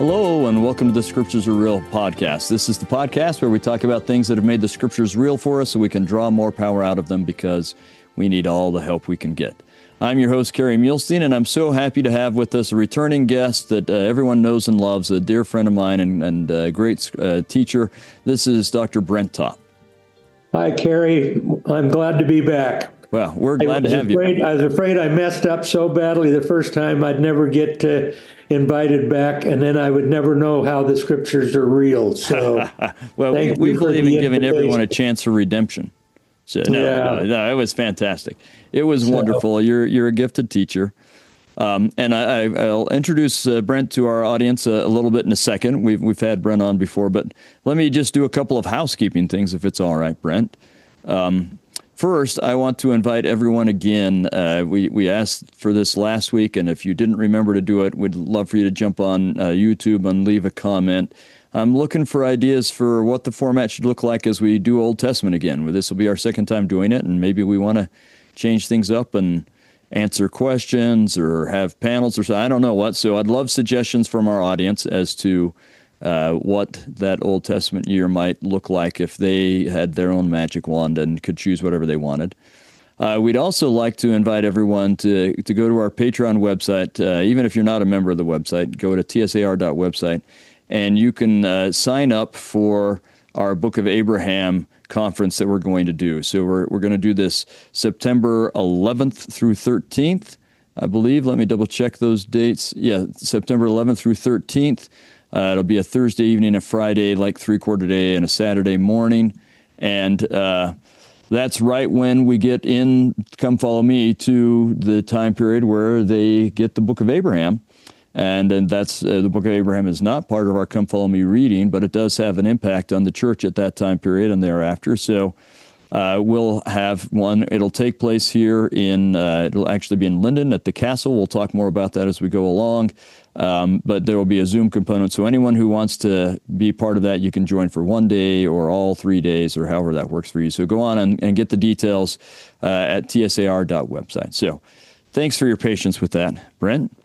Hello, and welcome to the Scriptures Are Real podcast. This is the podcast where we talk about things that have made the Scriptures real for us so we can draw more power out of them because we need all the help we can get. I'm your host, Kerry Muhlestein, and I'm so happy to have with us a returning guest that everyone knows and loves, a dear friend of mine and a great teacher. This is Dr. Brent Topp. Hi, Kerry. I'm glad to be back. Well, we're glad to have you. I was afraid I messed up so badly the first time I'd never get invited back, and then I would never know how the Scriptures are real. So, well, we believe in giving everyone a chance for redemption. So, no, it was fantastic. It was wonderful. You're a gifted teacher. And I'll introduce Brent to our audience a little bit in a second. We've had Brent on before, but let me just do a couple of housekeeping things, if it's all right, Brent. First, I want to invite everyone again. We asked for this last week, and if you didn't remember to do it, we'd love for you to jump on YouTube and leave a comment. I'm looking for ideas for what the format should look like as we do Old Testament again. This will be our second time doing it, and maybe we want to change things up and answer questions or have panels or so. I don't know what. So I'd love suggestions from our audience as to what that Old Testament year might look like if they had their own magic wand and could choose whatever they wanted. We'd also like to invite everyone to go to our Patreon website. Even if you're not a member of the website, go to tsar.website, and you can sign up for our Book of Abraham conference that we're going to do. So we're going to do this September 11th through 13th, I believe. Let me double check those dates. Yeah, September 11th through 13th. It'll be a Thursday evening, a Friday, like three-quarter day, and a Saturday morning. And that's right when we get in, Come Follow Me, to the time period where they get the Book of Abraham. And then that's the Book of Abraham is not part of our Come Follow Me reading, but it does have an impact on the church at that time period and thereafter. So we'll have one. It'll take place here it'll actually be in Linden at the Castle. We'll talk more about that as we go along. But there will be a Zoom component. So anyone who wants to be part of that, you can join for one day or all 3 days or however that works for you. So go on and get the details at tsar.website. So thanks for your patience with that, Brent.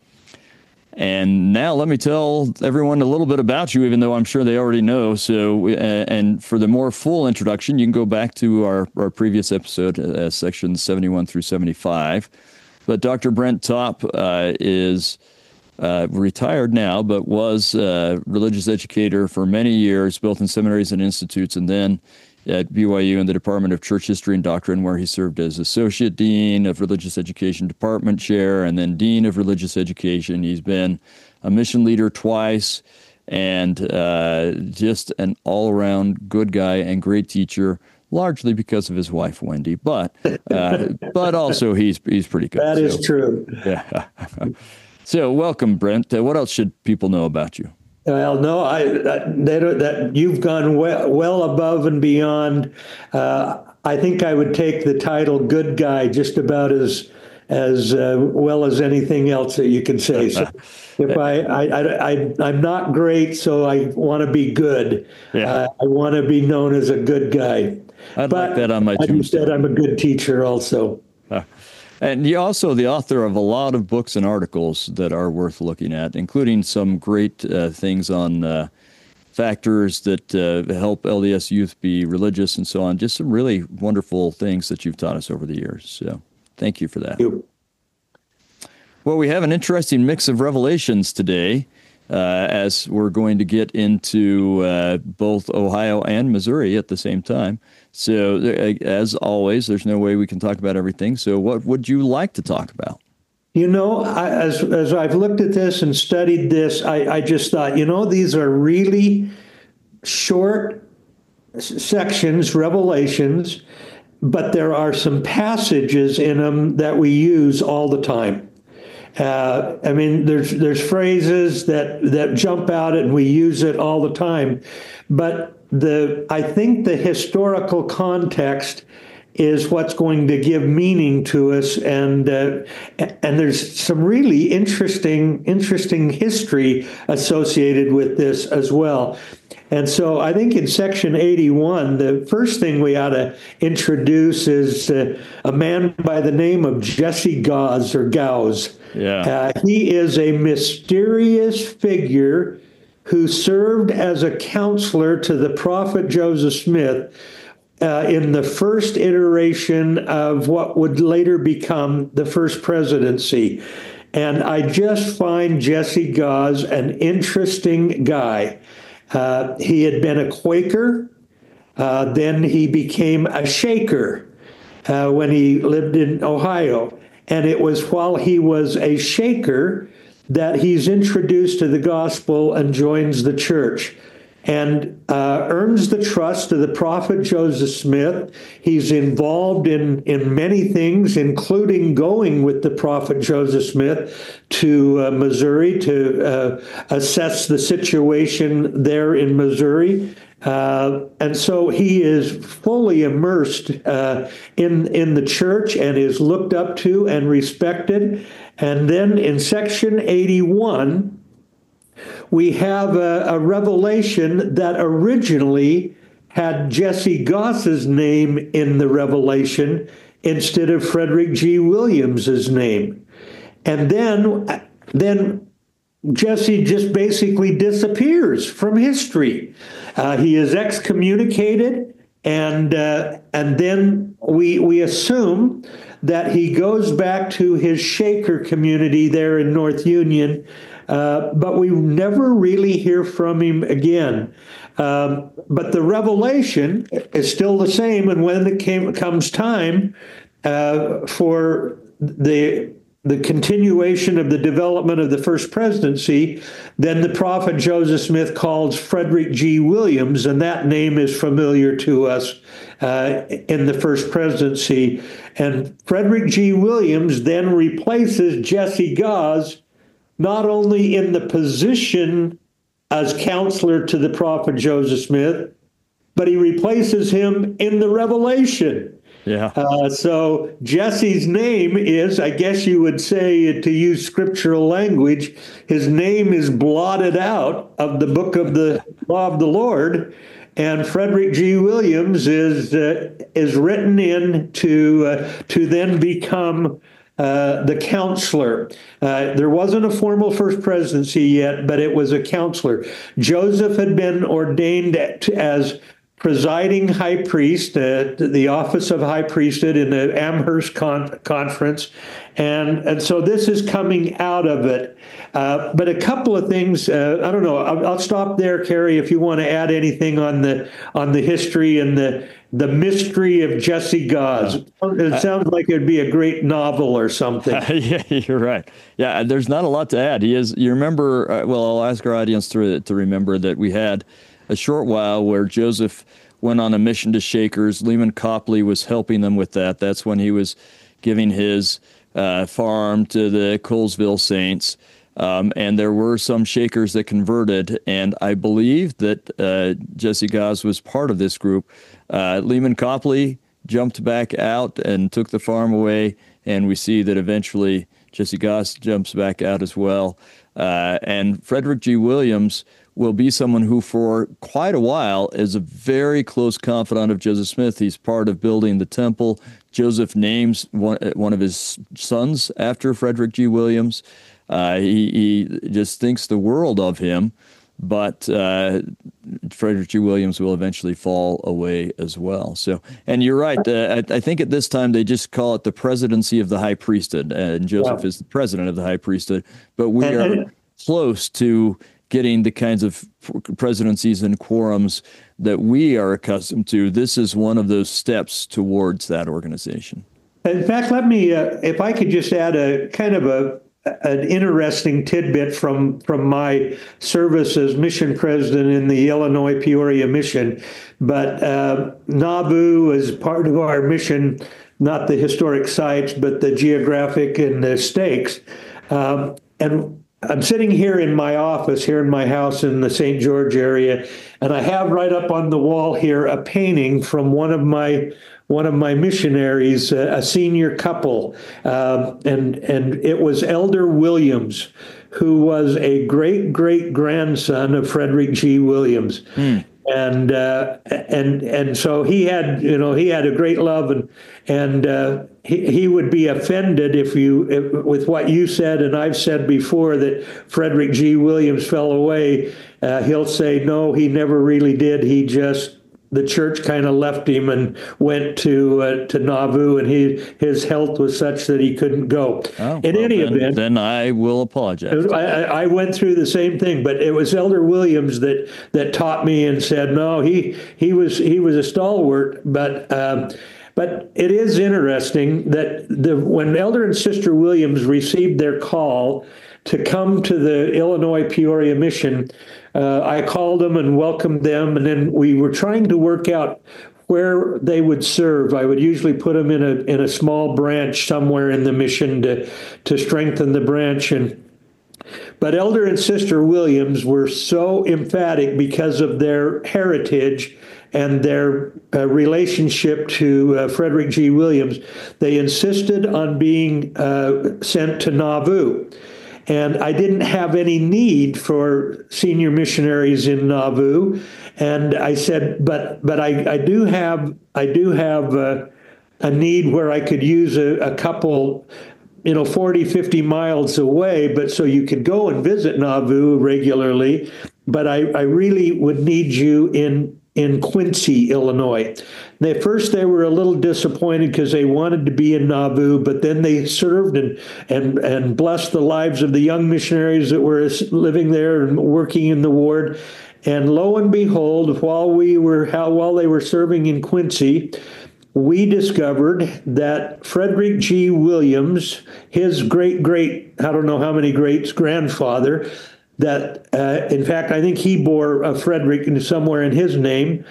And now let me tell everyone a little bit about you, even though I'm sure they already know. So, and for the more full introduction, you can go back to our previous episode, sections 71 through 75. But Dr. Brent Topp is retired now, but was a religious educator for many years, both in seminaries and institutes, and then at BYU in the Department of Church History and Doctrine, where he served as Associate Dean of Religious Education Department Chair and then Dean of Religious Education. He's been a mission leader twice and just an all-around good guy and great teacher, largely because of his wife, Wendy. But also he's pretty good. That is true. Yeah. So welcome, Brent. What else should people know about you? Well, no, that you've gone well above and beyond. I think I would take the title "good guy" just about as well as anything else that you can say. So, if I'm not great, so I want to be good. Yeah. I want to be known as a good guy. I'd like that on my tombstone. You said I'm a good teacher, also. And you're also the author of a lot of books and articles that are worth looking at, including some great things on factors that help LDS youth be religious and so on. Just some really wonderful things that you've taught us over the years. So thank you for that. Thank you. Well, we have an interesting mix of revelations today, as we're going to get into both Ohio and Missouri at the same time. So, as always, there's no way we can talk about everything. So what would you like to talk about? You know, as I've looked at this and studied this, I just thought, these are really short sections, revelations, but there are some passages in them that we use all the time. I mean, there's phrases that jump out and we use it all the time, but I think the historical context is what's going to give meaning to us, and there's some really interesting history associated with this as well. And so I think in section 81, the first thing we ought to introduce is a man by the name of Jesse Gause or Gause. Yeah. He is a mysterious figure who served as a counselor to the prophet Joseph Smith in the first iteration of what would later become the first presidency. And I just find Jesse Gause an interesting guy. He had been a Quaker, then he became a Shaker when he lived in Ohio. And it was while he was a Shaker that he's introduced to the gospel and joins the church, and earns the trust of the prophet Joseph Smith. He's involved in many things, including going with the prophet Joseph Smith to Missouri to assess the situation there in Missouri. And so he is fully immersed in the church and is looked up to and respected. And then in section 81, we have a revelation that originally had Jesse Gause's name in the revelation instead of Frederick G. Williams's name. And then Jesse just basically disappears from history. He is excommunicated, and then we assume that he goes back to his Shaker community there in North Union, but we never really hear from him again. But the revelation is still the same, and when it comes time for the continuation of the development of the first presidency, then the prophet Joseph Smith calls Frederick G. Williams, and that name is familiar to us in the first presidency. And Frederick G. Williams then replaces Jesse Gause not only in the position as counselor to the prophet Joseph Smith, but he replaces him in the revelation. Yeah. So Jesse's name is, I guess you would say, to use scriptural language, his name is blotted out of the book of the law of the Lord, and Frederick G. Williams is written in to then become the counselor. There wasn't a formal first presidency yet, but it was a counselor. Joseph had been ordained as presiding high priest, the office of high priesthood in the Amherst Conference. And so this is coming out of it. But a couple of things, I don't know, I'll stop there, Kerry, if you want to add anything on the history and the mystery of Jesse Gause. It sounds like it'd be a great novel or something. Yeah, you're right. Yeah, there's not a lot to add. You remember, well, I'll ask our audience to remember that we had a short while where Joseph went on a mission to Shakers. Lehman Copley was helping them with that. That's when he was giving his farm to the Colesville Saints. And there were some Shakers that converted, and I believe that Jesse Gause was part of this group. Lehman Copley jumped back out and took the farm away, and we see that eventually Jesse Gause jumps back out as well. And Frederick G. Williams will be someone who for quite a while is a very close confidant of Joseph Smith. He's part of building the temple. Joseph names one of his sons after Frederick G. Williams. He just thinks the world of him, but Frederick G. Williams will eventually fall away as well. So, and you're right. I think at this time they just call it the presidency of the high priesthood, and Joseph is the president of the high priesthood. But we are close to getting the kinds of presidencies and quorums that we are accustomed to. This is one of those steps towards that organization. In fact, let me, if I could just add a kind of an interesting tidbit from my service as mission president in the Illinois Peoria mission. But Nauvoo is part of our mission, not the historic sites, but the geographic and the stakes. And I'm sitting here in my office, here in my house in the St. George area, and I have right up on the wall here a painting from one of my missionaries, a senior couple, and it was Elder Williams, who was a great grandson of Frederick G. Williams. and so he had a great love, and he would be offended with what you said and I've said before, that Frederick G. Williams fell away. He'll say no, he never really did. The church kind of left him and went to Nauvoo, and his health was such that he couldn't go. In any event, then I will apologize. I went through the same thing, but it was Elder Williams that taught me and said, no, he was a stalwart, but it is interesting that when Elder and Sister Williams received their call to come to the Illinois Peoria mission, I called them and welcomed them, and then we were trying to work out where they would serve. I would usually put them in a small branch somewhere in the mission to strengthen the branch. But Elder and Sister Williams were so emphatic because of their heritage and their relationship to Frederick G. Williams. They insisted on being sent to Nauvoo. And I didn't have any need for senior missionaries in Nauvoo. And I said, but I do have a need where I could use a couple, 40, 50 miles away, but so you could go and visit Nauvoo regularly. But I really would need you in Quincy, Illinois. At first, they were a little disappointed because they wanted to be in Nauvoo, but then they served and blessed the lives of the young missionaries that were living there and working in the ward. And lo and behold, while they were serving in Quincy, we discovered that Frederick G. Williams, his great, I don't know how many greats, grandfather, that, in fact, I think he bore a Frederick somewhere in his name,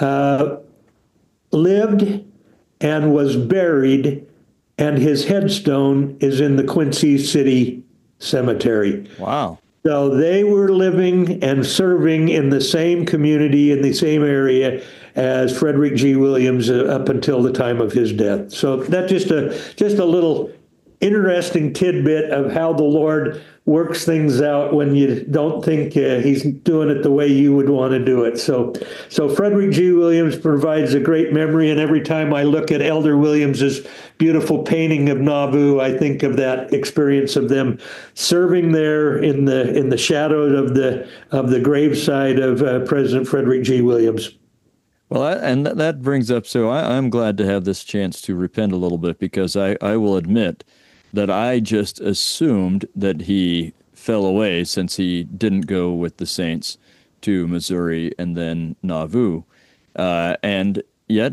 lived and was buried, and his headstone is in the Quincy City Cemetery. Wow. So they were living and serving in the same community, in the same area as Frederick G. Williams up until the time of his death. So that's just a little interesting tidbit of how the Lord works things out when you don't think he's doing it the way you would want to do it. So Frederick G. Williams provides a great memory, and every time I look at Elder Williams's beautiful painting of Nauvoo, I think of that experience of them serving there in the shadow of the graveside of President Frederick G. Williams. Well, and that brings up, so I'm glad to have this chance to repent a little bit, because I will admit that I just assumed that he fell away since he didn't go with the Saints to Missouri and then Nauvoo. And yet,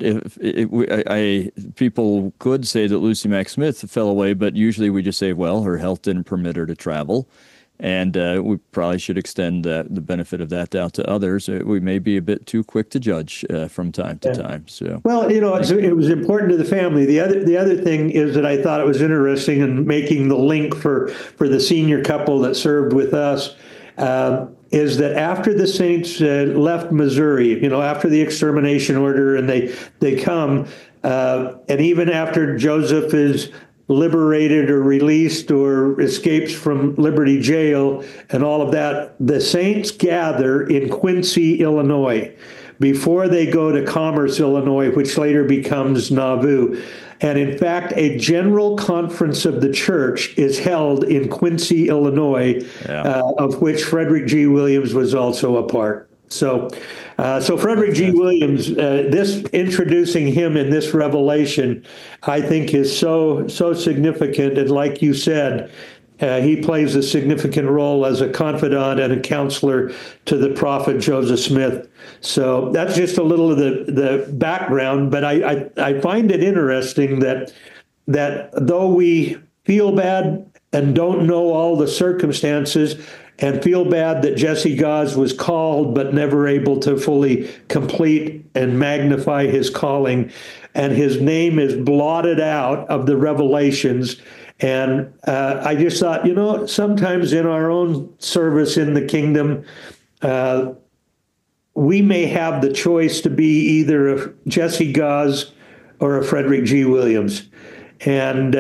people could say that Lucy Mack Smith fell away, but usually we just say, well, her health didn't permit her to travel. And we probably should extend the benefit of that out to others. We may be a bit too quick to judge from time to time. So, well, it was important to the family. The other thing is that I thought it was interesting in making the link for the senior couple that served with us, is that after the Saints left Missouri, after the extermination order, and they come, and even after Joseph is liberated or released or escapes from Liberty Jail and all of that, the Saints gather in Quincy, Illinois, before they go to Commerce, Illinois, which later becomes Nauvoo. And in fact, a general conference of the church is held in Quincy, Illinois, of which Frederick G. Williams was also a part. So Frederick G. Williams, this introducing him in this revelation, I think is so significant. And like you said, he plays a significant role as a confidant and a counselor to the prophet Joseph Smith. So that's just a little of the background. But I find it interesting that though we feel bad and don't know all the circumstances, and feel bad that Jesse Gause was called but never able to fully complete and magnify his calling, and his name is blotted out of the Revelations. And I just thought, sometimes in our own service in the kingdom, we may have the choice to be either a Jesse Gause or a Frederick G. Williams. And,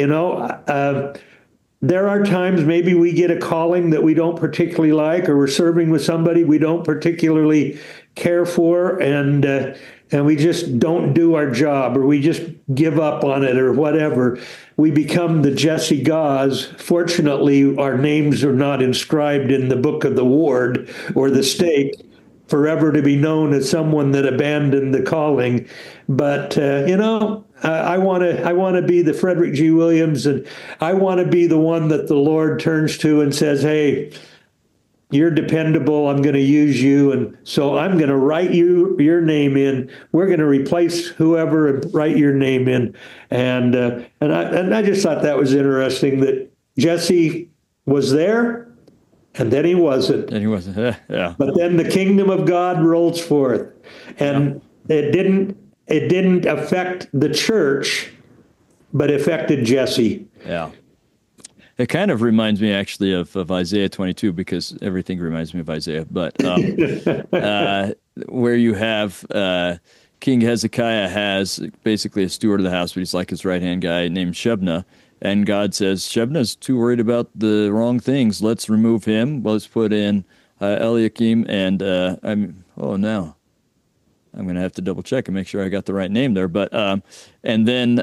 there are times maybe we get a calling that we don't particularly like, or we're serving with somebody we don't particularly care for, and we just don't do our job, or we just give up on it, or whatever. We become the Jesse Gause. Fortunately, our names are not inscribed in the book of the ward or the stake, forever to be known as someone that abandoned the calling. But I want to be the Frederick G. Williams, and I want to be the one that the Lord turns to and says, "Hey, you're dependable. I'm going to use you, and so I'm going to write your name in. We're going to replace whoever and write your name in." And I just thought that was interesting that Jesse was there. And then he wasn't. Yeah. But then the kingdom of God rolls forth, and it didn't affect the church, but affected Jesse. Yeah. It kind of reminds me actually of Isaiah 22, because everything reminds me of Isaiah. But where you have King Hezekiah has basically a steward of the house, but he's like his right-hand guy named Shebna. And God says, Shebna's too worried about the wrong things. Let's remove him. Let's put in Eliakim. And I'm going to have to double check and make sure I got the right name there. But and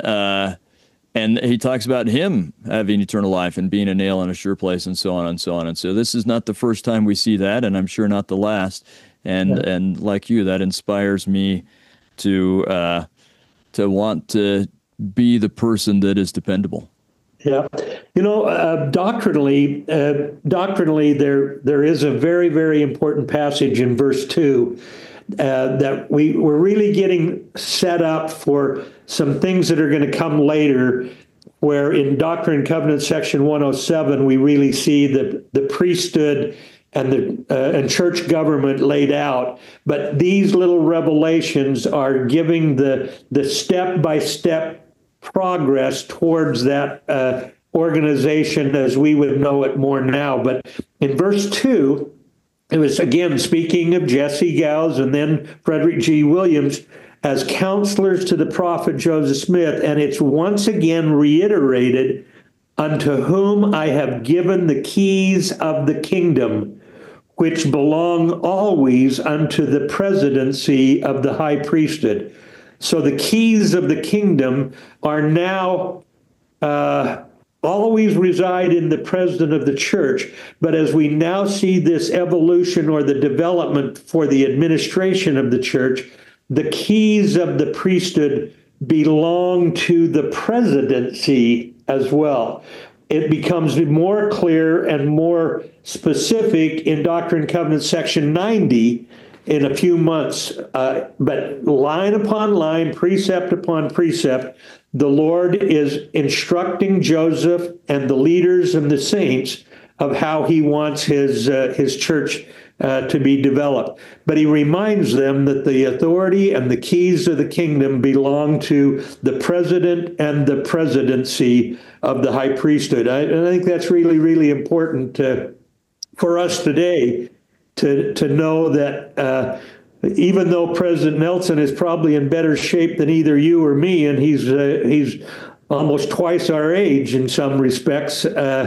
he talks about him having eternal life and being a nail in a sure place, and so on and so on. And so this is not the first time we see that, and I'm sure not the last. And like you, that inspires me to want to be the person that is dependable. Yeah, doctrinally, there is a very, very important passage in verse 2 that we're really getting set up for some things that are going to come later, where in Doctrine and Covenants section 107, we really see the priesthood and church government laid out. But these little revelations are giving the step-by-step progress towards that organization as we would know it more now. But in verse 2, it was again speaking of Jesse Gause and then Frederick G. Williams as counselors to the prophet Joseph Smith. And it's once again reiterated, unto whom I have given the keys of the kingdom, which belong always unto the presidency of the high priesthood. So the keys of the kingdom are now always reside in the president of the church. But as we now see this evolution or the development for the administration of the church, the keys of the priesthood belong to the presidency as well. It becomes more clear and more specific in Doctrine and Covenants section 90 in a few months, but line upon line, precept upon precept, the Lord is instructing Joseph and the leaders and the saints of how he wants his church to be developed. But he reminds them that the authority and the keys of the kingdom belong to the president and the presidency of the high priesthood. I think that's really, really important for us today to know that even though President Nelson is probably in better shape than either you or me, and he's almost twice our age in some respects,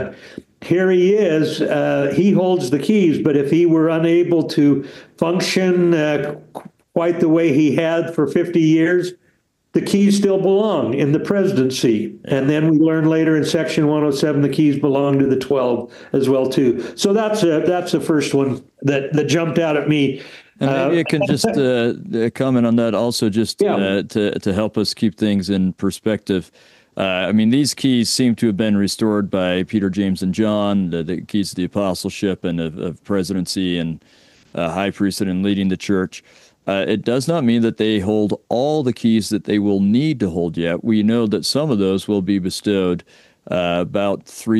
here he is. He holds the keys, but if he were unable to function quite the way he had for 50 years, the keys still belong in the presidency. And then we learn later in section 107, the keys belong to the 12 as well, too. So that's the first one that jumped out at me. And maybe I can just comment on that also, just to help us keep things in perspective. I mean, these keys seem to have been restored by Peter, James, and John, the keys to the apostleship and of presidency and high priesthood and leading the church. It does not mean that they hold all the keys that they will need to hold yet. We know that some of those will be bestowed about 4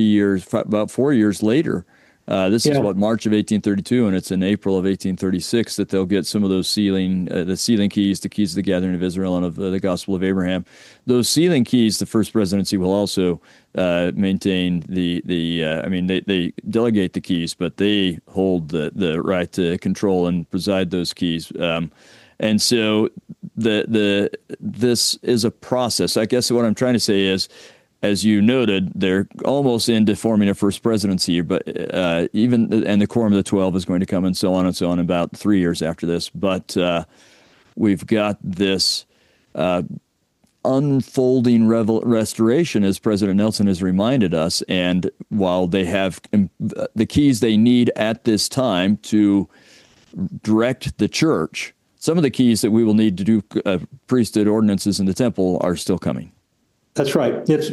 years later. This is March of 1832, and it's in April of 1836 that they'll get some of those the sealing keys, the keys of the gathering of Israel and of the gospel of Abraham. Those sealing keys, the first presidency will also maintain they delegate the keys, but they hold the right to control and preside those keys. And so this is a process. I guess what I'm trying to say is, as you noted, they're almost into forming a first presidency, but and the Quorum of the 12 is going to come and so on about 3 years after this. But we've got this unfolding restoration, as President Nelson has reminded us. And while they have the keys they need at this time to direct the church, some of the keys that we will need to do priesthood ordinances in the temple are still coming. That's right.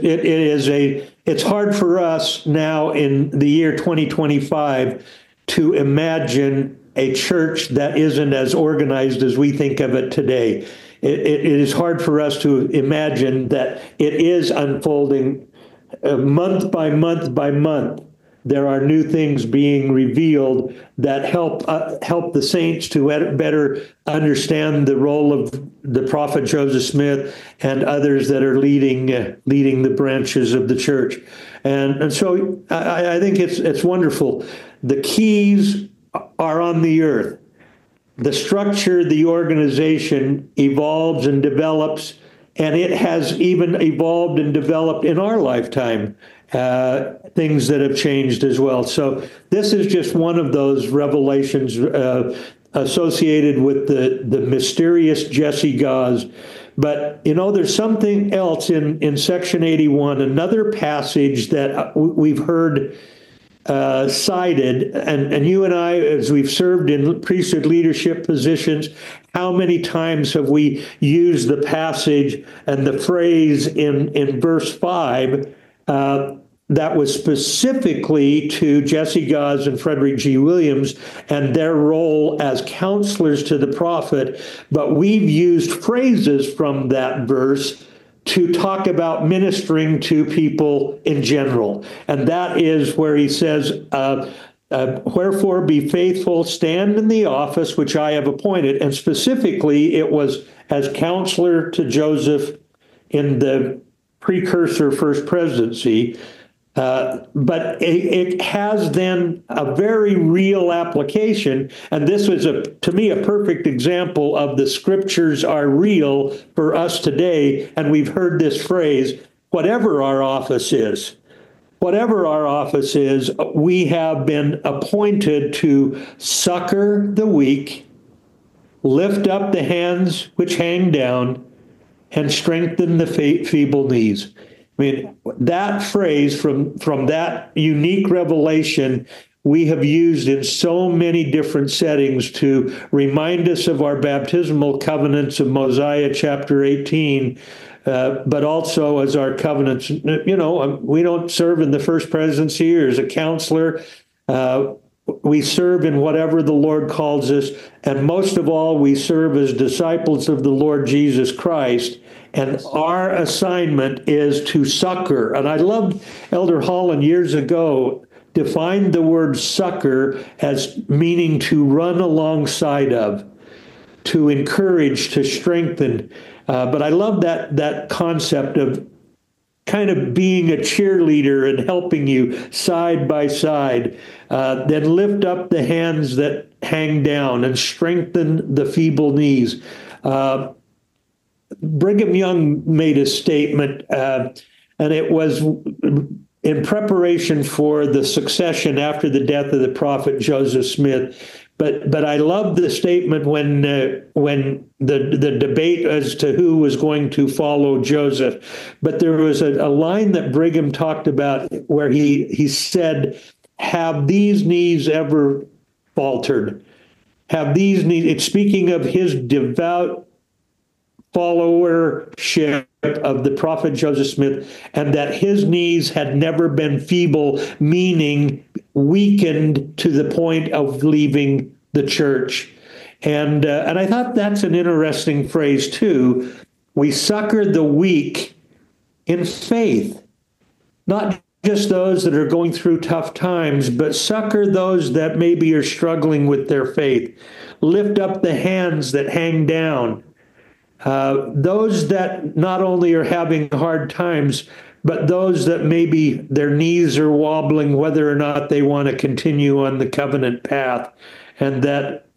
It's hard for us now in the year 2025 to imagine a church that isn't as organized as we think of it today. It is hard for us to imagine that it is unfolding month by month by month. There are new things being revealed that help the saints to better understand the role of the prophet Joseph Smith and others that are leading the branches of the church, and so I think it's wonderful. The keys are on the earth. The structure, the organization evolves and develops, and it has even evolved and developed in our lifetime. Things that have changed as well. So this is just one of those revelations associated with the mysterious Jesse Gause. But, there's something else in section 81, another passage that we've heard cited, and you and I, as we've served in priesthood leadership positions, how many times have we used the passage and the phrase in verse 5 that was specifically to Jesse Gause and Frederick G. Williams and their role as counselors to the prophet, but we've used phrases from that verse to talk about ministering to people in general. And that is where he says, wherefore be faithful, stand in the office which I have appointed. And specifically, it was as counselor to Joseph in the precursor first presidency. But it has then a very real application, and this was to me a perfect example of the scriptures are real for us today. And we've heard this phrase, whatever our office is, we have been appointed to succor the weak, lift up the hands which hang down, and strengthen the feeble knees. I mean, that phrase from that unique revelation we have used in so many different settings to remind us of our baptismal covenants of Mosiah chapter 18, but also as our covenants. We don't serve in the first presidency or as a counselor. We serve in whatever the Lord calls us, and most of all, we serve as disciples of the Lord Jesus Christ. And our assignment is to succor. And I loved Elder Holland years ago defined the word succor as meaning to run alongside of, to encourage, to strengthen. But I love that concept of kind of being a cheerleader and helping you side by side. Then lift up the hands that hang down and strengthen the feeble knees. Brigham Young made a statement, and it was in preparation for the succession after the death of the prophet Joseph Smith. But I love the statement when the debate as to who was going to follow Joseph. But there was a line that Brigham talked about where he said, "Have these knees ever faltered? Have these knees?" It's speaking of his devout followership of the prophet Joseph Smith, and that his knees had never been feeble, meaning weakened to the point of leaving the church. And I thought that's an interesting phrase too. We succor the weak in faith, not just those that are going through tough times, but succor those that maybe are struggling with their faith. Lift up the hands that hang down. Those that not only are having hard times, but those that maybe their knees are wobbling, whether or not they want to continue on the covenant path, and that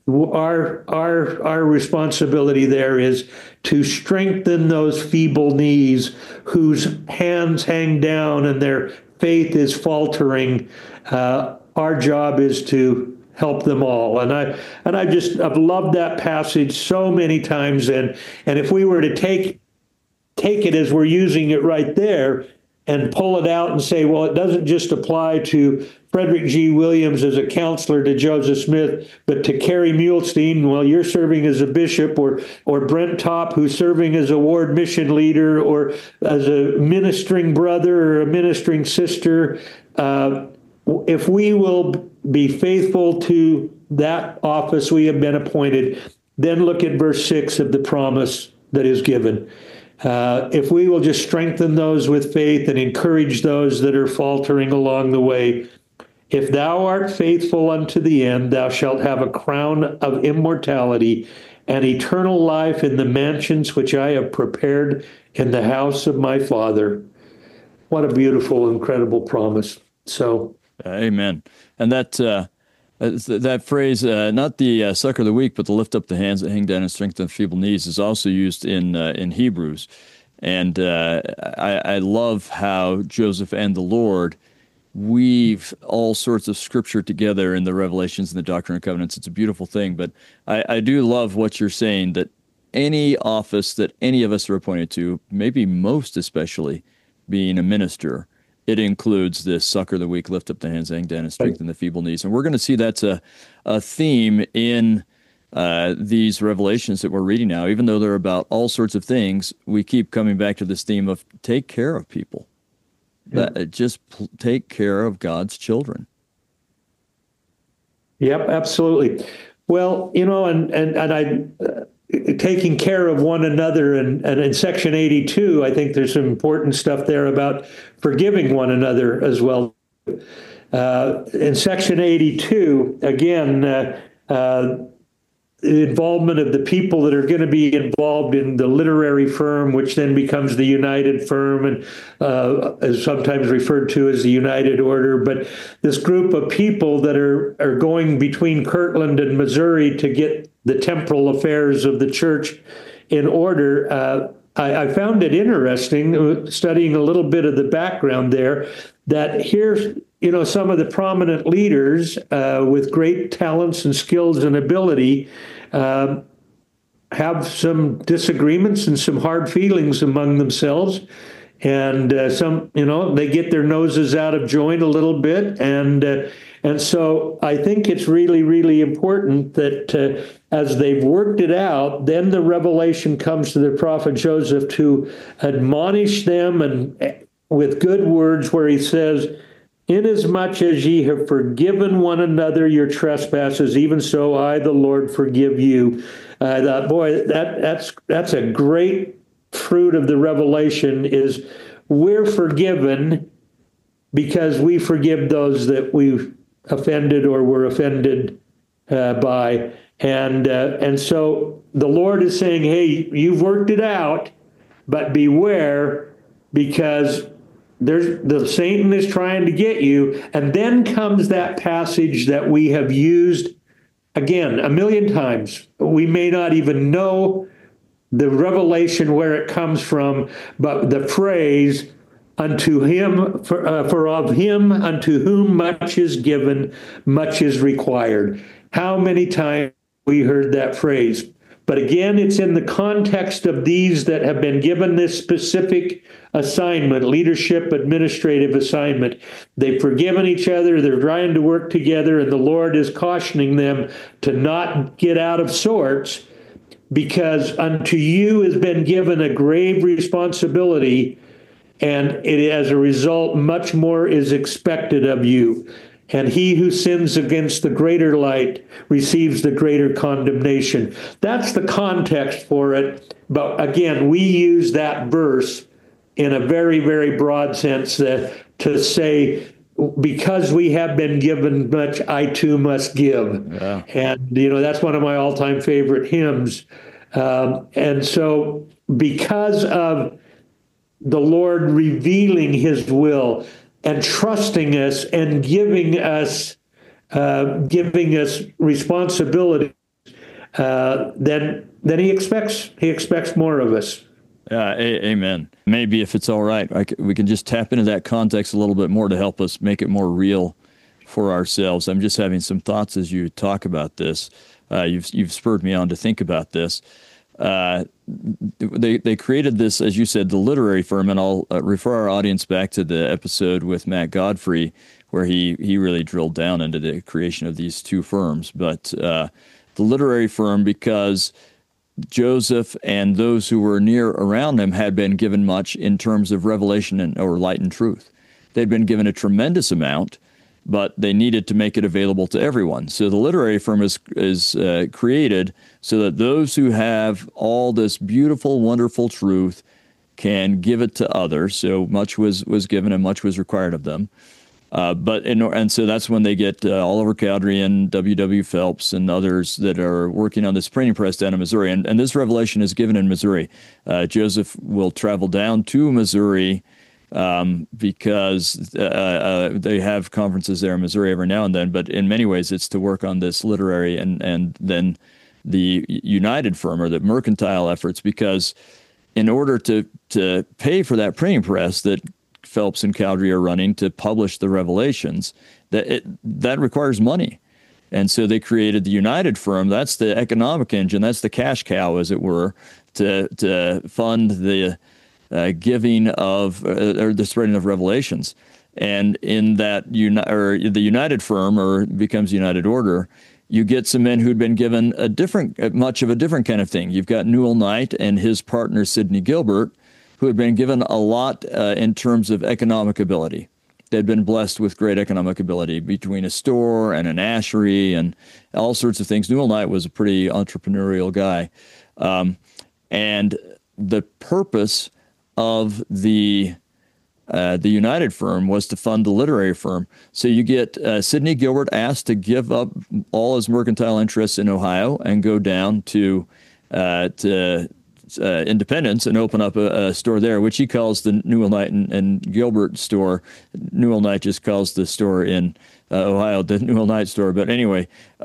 our responsibility there is to strengthen those feeble knees whose hands hang down and their faith is faltering. Our job is to help them all. And I've loved that passage so many times. And if we were to take it as we're using it right there and pull it out and say, well, it doesn't just apply to Frederick G. Williams as a counselor to Joseph Smith, but to Carrie Muhlestein, well, you're serving as a bishop, or Brent Topp, who's serving as a ward mission leader, or as a ministering brother or a ministering sister. If we will be faithful to that office we have been appointed, then look at verse 6 of the promise that is given. If we will just strengthen those with faith and encourage those that are faltering along the way, if thou art faithful unto the end, thou shalt have a crown of immortality and eternal life in the mansions which I have prepared in the house of my Father. What a beautiful, incredible promise. So, amen. And that phrase, not the succor the weak, but the lift up the hands that hang down and strengthen the feeble knees, is also used in Hebrews. And I love how Joseph and the Lord weave all sorts of scripture together in the Revelations and the Doctrine and Covenants. It's a beautiful thing. But I do love what you're saying, that any office that any of us are appointed to, maybe most especially being a minister, it includes this succor the weak, lift up the hands, hang down, and strengthen the feeble knees. And we're going to see that's a theme in these Revelations that we're reading now. Even though they're about all sorts of things, we keep coming back to this theme of take care of people. Just take care of God's children. Yep, absolutely. Well, and I taking care of one another, and in section 82, I think there's some important stuff there about forgiving one another as well. In section 82, again, the involvement of the people that are going to be involved in the literary firm, which then becomes the United Firm, and is sometimes referred to as the United Order. But this group of people that are going between Kirtland and Missouri to get the temporal affairs of the church in order. I found it interesting, studying a little bit of the background there, that here's some of the prominent leaders with great talents and skills and ability have some disagreements and some hard feelings among themselves. And some, they get their noses out of joint a little bit. And so I think it's really, really important that as they've worked it out, then the revelation comes to the prophet Joseph to admonish them and with good words, where he says, inasmuch as ye have forgiven one another your trespasses, even so I, the Lord, forgive you. I thought, boy, that's a great fruit of the revelation, is we're forgiven because we forgive those that we've offended or were offended by. And so the Lord is saying, hey, you've worked it out, but beware, because Satan is trying to get you. And then comes that passage that we have used again a million times. We may not even know the revelation where it comes from, but the phrase, unto him, for of him unto whom much is given, much is required. How many times we heard that phrase? But again, it's in the context of these that have been given this specific assignment, leadership, administrative assignment. They've forgiven each other. They're trying to work together, and the Lord is cautioning them to not get out of sorts, because unto you has been given a grave responsibility, and as a result, much more is expected of you. And he who sins against the greater light receives the greater condemnation. That's the context for it. But again, we use that verse in a very, very broad sense to say, because we have been given much, I too must give. Yeah. And, that's one of my all-time favorite hymns. And so because of the Lord revealing his will and trusting us and giving us responsibility then he expects more of us. Amen. Maybe if it's all right, we can just tap into that context a little bit more to help us make it more real for ourselves. I'm just having some thoughts as you talk about this. You've spurred me on to think about this. They created this, as you said, the literary firm, and I'll refer our audience back to the episode with Matt Godfrey, where he really drilled down into the creation of these two firms. But the literary firm, because Joseph and those who were near around him had been given much in terms of revelation or light and truth. They'd been given a tremendous amount, but they needed to make it available to everyone. So the literary firm is created so that those who have all this beautiful, wonderful truth can give it to others. So much was given and much was required of them. And so that's when they get Oliver Cowdery and W.W. Phelps and others that are working on this printing press down in Missouri. And this revelation is given in Missouri. Joseph will travel down to Missouri because they have conferences there in Missouri every now and then. But in many ways, it's to work on this literary and then the united firm or the mercantile efforts, because in order to pay for that printing press that Phelps and Cowdery are running to publish the revelations, that requires money. And so they created the United Firm. That's the economic engine. That's the cash cow, as it were, to fund the giving of or the spreading of revelations. And in that the United Firm, or becomes United Order, you get some men who'd been given much of a different kind of thing. You've got Newell Knight and his partner Sidney Gilbert, who had been given a lot in terms of economic ability. They'd been blessed with great economic ability between a store and an ashery and all sorts of things. Newell Knight was a pretty entrepreneurial guy. And the purpose of the United Firm was to fund the literary firm. So you get Sidney Gilbert asked to give up all his mercantile interests in Ohio and go down to Independence and open up a store there, which he calls the Newell Knight and Gilbert store. Newell Knight just calls the store in Ohio the Newell Knight store. But anyway,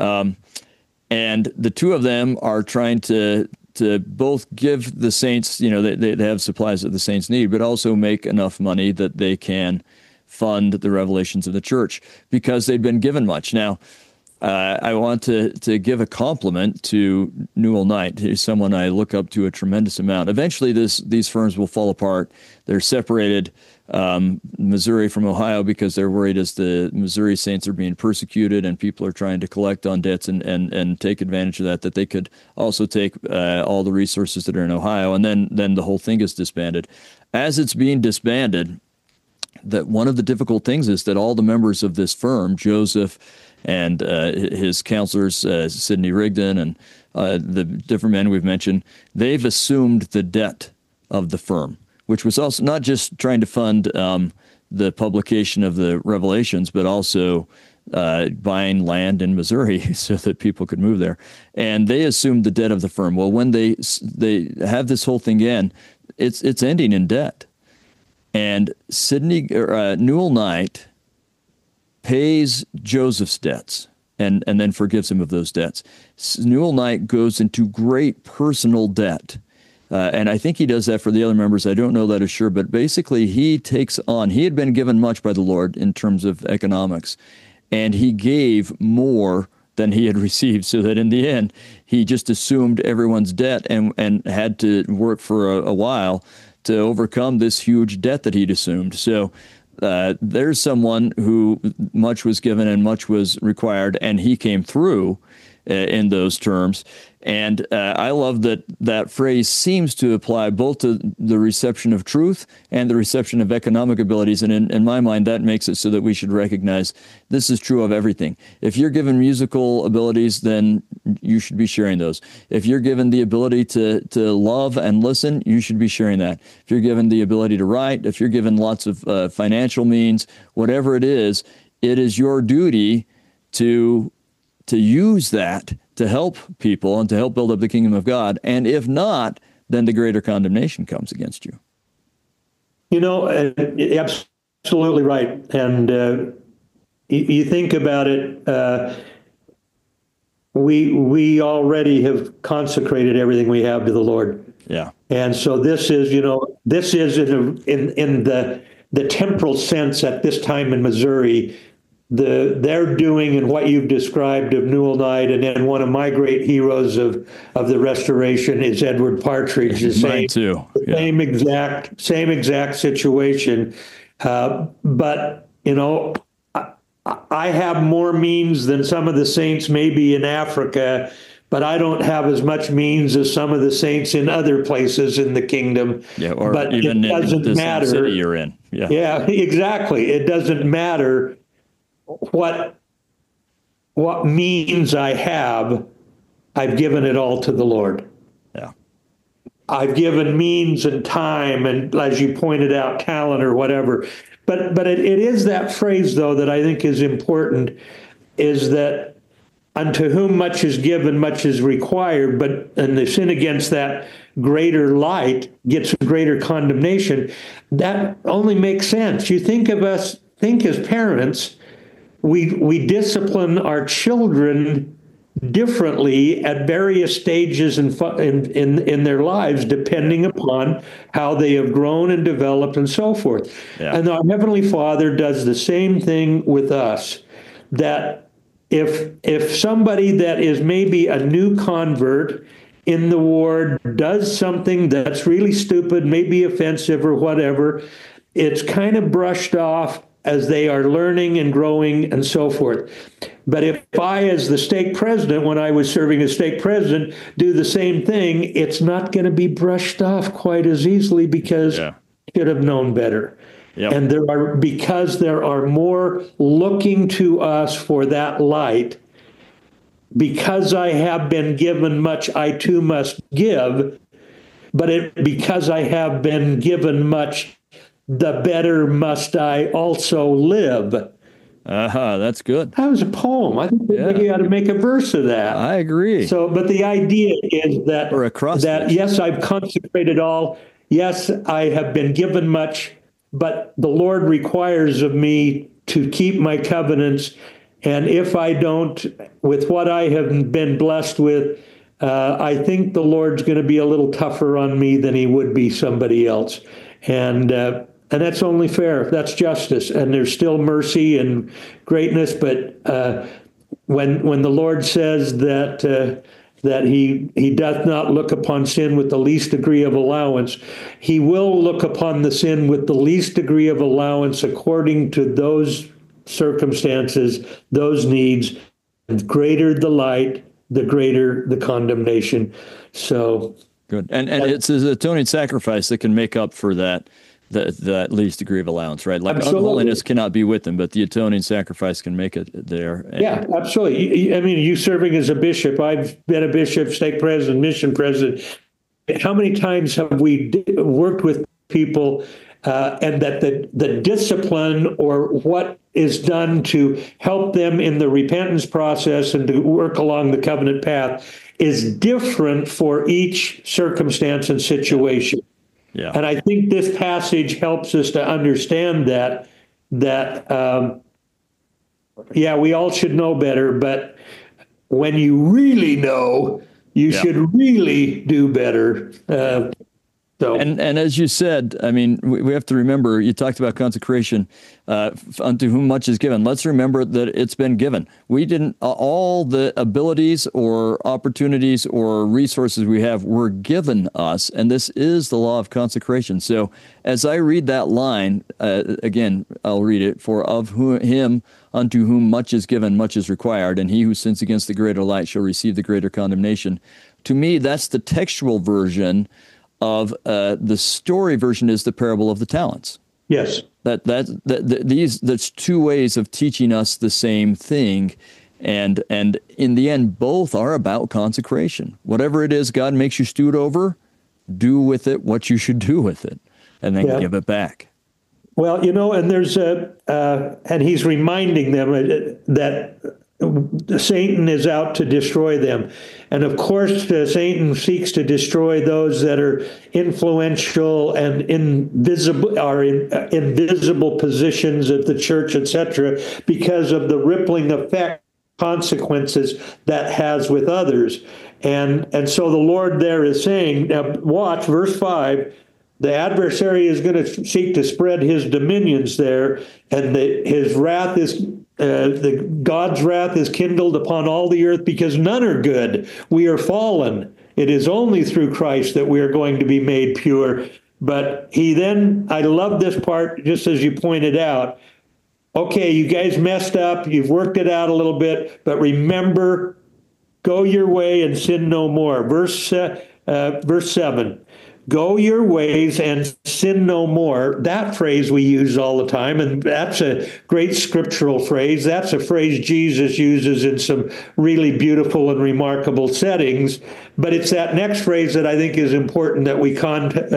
and the two of them are trying to both give the saints, they have supplies that the saints need, but also make enough money that they can fund the revelations of the church, because they've been given much. Now, I want to give a compliment to Newell Knight. He's someone I look up to a tremendous amount. Eventually, these firms will fall apart. They're separated, Missouri from Ohio, because they're worried as the Missouri saints are being persecuted and people are trying to collect on debts and take advantage of that they could also take all the resources that are in Ohio. And then the whole thing is disbanded. As it's being disbanded, that one of the difficult things is that all the members of this firm, Joseph and his counselors, Sidney Rigdon and the different men we've mentioned, they've assumed the debt of the firm, which was also not just trying to fund the publication of the revelations, but also buying land in Missouri so that people could move there. And they assumed the debt of the firm. Well, when they have this whole thing again, it's ending in debt. And Newell Knight pays Joseph's debts and then forgives him of those debts. Newell Knight goes into great personal debt. And I think he does that for the other members. I don't know that for sure, but basically he had been given much by the Lord in terms of economics, and he gave more than he had received, so that in the end, he just assumed everyone's debt and had to work for a while to overcome this huge debt that he'd assumed. So there's someone who much was given and much was required, and he came through in those terms. And I love that phrase seems to apply both to the reception of truth and the reception of economic abilities. And in my mind, that makes it so that we should recognize this is true of everything. If you're given musical abilities, then you should be sharing those. If you're given the ability to love and listen, you should be sharing that. If you're given the ability to write, if you're given lots of financial means, whatever it is your duty to use that to help people and to help build up the kingdom of God. And if not, then the greater condemnation comes against you. Absolutely right. And you think about it, we already have consecrated everything we have to the Lord. Yeah. And so this is, this is in the temporal sense at this time in Missouri, they're doing and what you've described of Newell Knight, and then one of my great heroes of the Restoration is Edward Partridge. Mine too. Yeah. Same exact situation. But I have more means than some of the saints maybe in Africa, but I don't have as much means as some of the saints in other places in the kingdom. Yeah, or but even it doesn't in the matter. city you're in. Yeah. Yeah, exactly. It doesn't matter what means I have. I've given it all to the Lord. Yeah. I've given means and time and, as you pointed out, talent or whatever. But it is that phrase, though, that I think is important, is that unto whom much is given, much is required, and the sin against that greater light gets greater condemnation. That only makes sense. You think as parents, we discipline our children differently at various stages in their lives, depending upon how they have grown and developed and so forth. Yeah. And our Heavenly Father does the same thing with us, that if somebody that is maybe a new convert in the ward does something that's really stupid, maybe offensive or whatever, it's kind of brushed off as they are learning and growing and so forth. But if I, as the stake president, when I was serving as stake president, do the same thing, it's not going to be brushed off quite as easily because I should have known better. Yep. And because there are more looking to us for that light, because I have been given much, I too must give, but because I have been given much, the better must I also live. That's good. That was a poem. I think you ought to make a verse of that. I agree. So, but the idea is that yes, I've consecrated all. Yes, I have been given much, but the Lord requires of me to keep my covenants. And if I don't, with what I have been blessed with, I think the Lord's going to be a little tougher on me than he would be somebody else. And that's only fair. That's justice. And there's still mercy and greatness. But when the Lord says that he doth not look upon sin with the least degree of allowance, he will look upon the sin with the least degree of allowance according to those circumstances, those needs. The greater the light, the greater the condemnation. So good. And it's his atoning sacrifice that can make up for that least degree of allowance, right? Like unholiness cannot be with them, but the atoning sacrifice can make it there. Yeah, absolutely. I mean, you serving as a bishop, I've been a bishop, stake president, mission president. How many times have we worked with people and that the discipline or what is done to help them in the repentance process and to work along the covenant path is different for each circumstance and situation. Yeah. And I think this passage helps us to understand that we all should know better, but when you really know, you should really do better. And as you said, I mean, we have to remember, you talked about consecration, unto whom much is given. Let's remember that it's been given. We didn't, all the abilities or opportunities or resources we have were given us, and this is the law of consecration. So as I read that line, again, I'll read it, for of him unto whom much is given, much is required, and he who sins against the greater light shall receive the greater condemnation. To me, that's the textual version of the story version is the parable of the talents. Yes. That's two ways of teaching us the same thing. And in the end, both are about consecration. Whatever it is God makes you steward over, do with it what you should do with it, and then give it back. Well, and there's and he's reminding them that Satan is out to destroy them. And of course, Satan seeks to destroy those that are influential and invisible positions at the church, etc., because of the rippling effect consequences that has with others. And so the Lord there is saying, now watch verse 5, the adversary is going to seek to spread his dominions there, and his wrath is God's wrath is kindled upon all the earth because none are good. We are fallen. It is only through Christ that we are going to be made pure. But he then, I love this part, just as you pointed out. Okay, you guys messed up. You've worked it out a little bit, but remember, go your way and sin no more. Verse 7. Go your ways and sin no more. That phrase we use all the time, and that's a great scriptural phrase. That's a phrase Jesus uses in some really beautiful and remarkable settings. But it's that next phrase that I think is important that we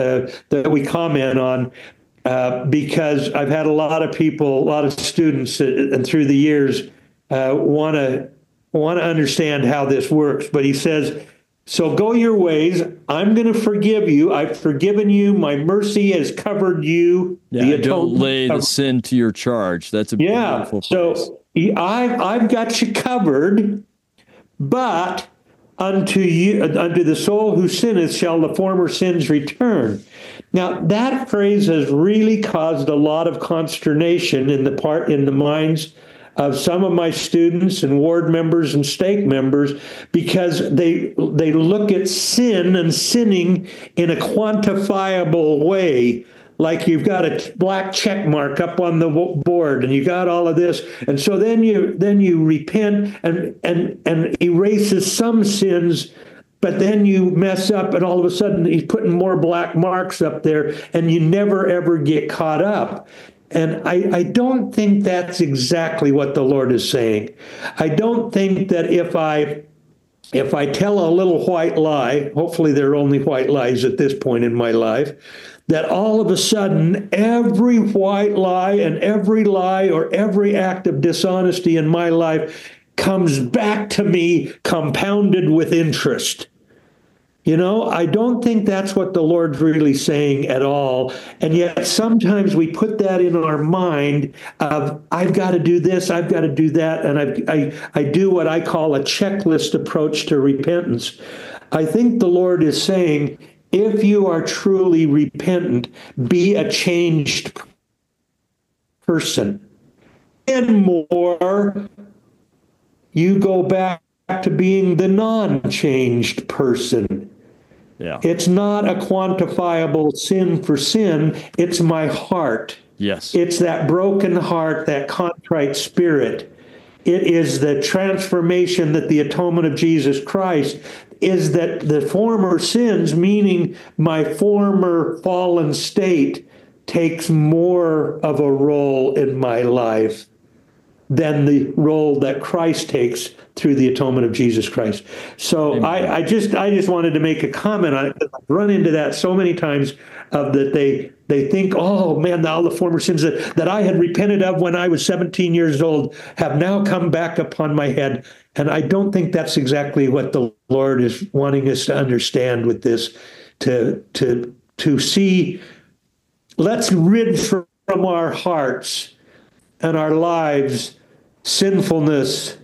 comment on, because I've had a lot of people, a lot of students, and through the years want to understand how this works. But he says, so go your ways. I'm going to forgive you. I've forgiven you. My mercy has covered you. Yeah, don't lay the sin to your charge. That's a beautiful phrase. So I've got you covered, but unto the soul who sinneth shall the former sins return. Now that phrase has really caused a lot of consternation in the minds of some of my students and ward members and stake members, because they look at sin and sinning in a quantifiable way. Like you've got a black check mark up on the board and you got all of this. And so then you repent and erases some sins, but then you mess up and all of a sudden he's putting more black marks up there and you never ever get caught up. And I don't think that's exactly what the Lord is saying. I don't think that if I tell a little white lie, hopefully there are only white lies at this point in my life, that all of a sudden every white lie and every lie or every act of dishonesty in my life comes back to me compounded with interest. You know, I don't think that's what the Lord's really saying at all. And yet sometimes we put that in our mind of, I've got to do this, I've got to do that, and I do what I call a checklist approach to repentance. I think the Lord is saying, if you are truly repentant, be a changed person. And more, you go back to being the non-changed person. Yeah. It's not a quantifiable sin for sin. It's my heart. Yes. It's that broken heart, that contrite spirit. It is the transformation that the atonement of Jesus Christ is, that the former sins, meaning my former fallen state, takes more of a role in my life than the role that Christ takes through the atonement of Jesus Christ. So I just wanted to make a comment on it. I've run into that so many times, that they think, oh man, all the former sins that I had repented of when I was 17 years old have now come back upon my head. And I don't think that's exactly what the Lord is wanting us to understand with this, to see, let's rid from our hearts and our lives sinfulness,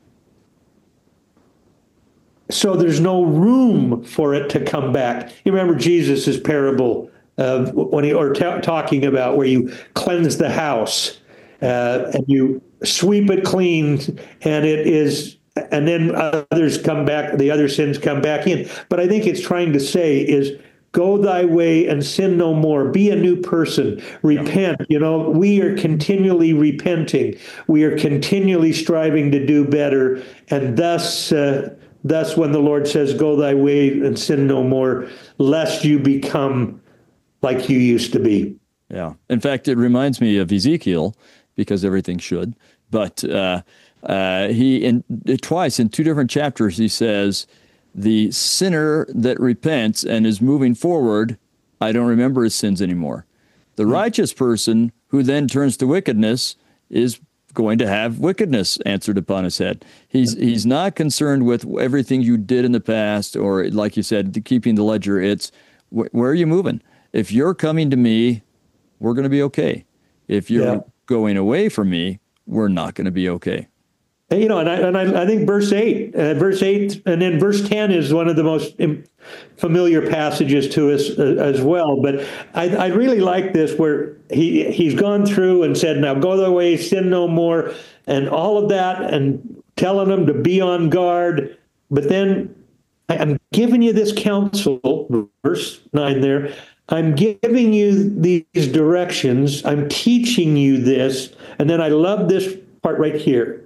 so there's no room for it to come back. You remember Jesus' parable talking about where you cleanse the house and you sweep it clean, and then others come back, the other sins come back in. But I think it's trying to say is, go thy way and sin no more. Be a new person. Repent. You know, we are continually repenting. We are continually striving to do better. And thus when the Lord says, go thy way and sin no more, lest you become like you used to be. Yeah. In fact, it reminds me of Ezekiel, because everything should. But twice in two different chapters, he says, the sinner that repents and is moving forward, I don't remember his sins anymore. The righteous person who then turns to wickedness is going to have wickedness answered upon his head. He's not concerned with everything you did in the past, or like you said, keeping the ledger. It's where are you moving? If you're coming to me, we're going to be okay. If you're going away from me, we're not going to be okay. I think verse 8, and then verse 10 is one of the most familiar passages to us as well. But I really like this, where he's gone through and said, now go the way, sin no more, and all of that, and telling them to be on guard. But then I'm giving you this counsel, verse 9 there. I'm giving you these directions. I'm teaching you this. And then I love this part right here.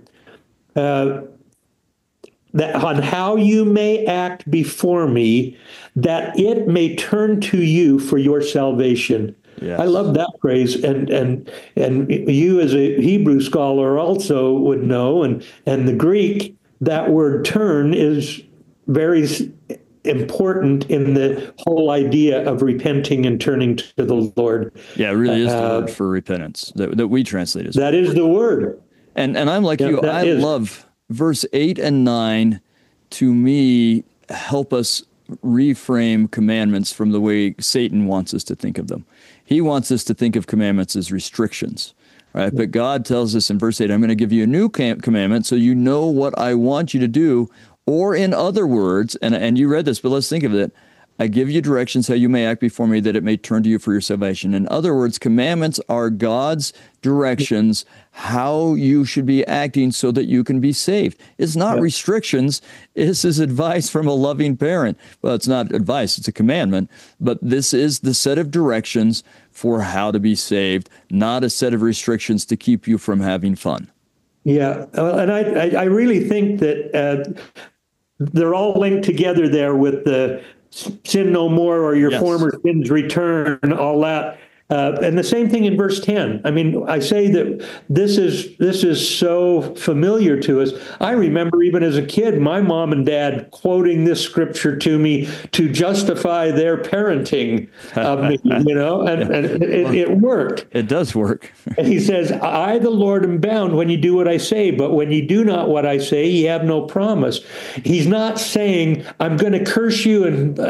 That on how you may act before me, that it may turn to you for your salvation. Yes. I love that phrase, and you as a Hebrew scholar also would know, and the Greek, that word turn is very important in the whole idea of repenting and turning to the Lord. Yeah, it really is the word for repentance that we translate as that is the word. And I'm like you, I love verse 8 and 9, to me, help us reframe commandments from the way Satan wants us to think of them. He wants us to think of commandments as restrictions, right? But God tells us in verse 8, I'm going to give you a new commandment so you know what I want you to do. Or in other words, and you read this, but let's think of it, I give you directions how you may act before me, that it may turn to you for your salvation. In other words, commandments are God's directions, how you should be acting so that you can be saved. It's not restrictions. This is advice from a loving parent. Well, it's not advice, it's a commandment. But this is the set of directions for how to be saved, not a set of restrictions to keep you from having fun. Yeah, and I really think that they're all linked together there with the sin no more, or your former sins return, all that. And the same thing in verse 10. I mean, I say that this is so familiar to us. I remember even as a kid, my mom and dad quoting this scripture to me to justify their parenting of me, and it worked. It does work. And he says, I, the Lord, am bound when you do what I say, but when you do not what I say, ye have no promise. He's not saying, I'm going to curse you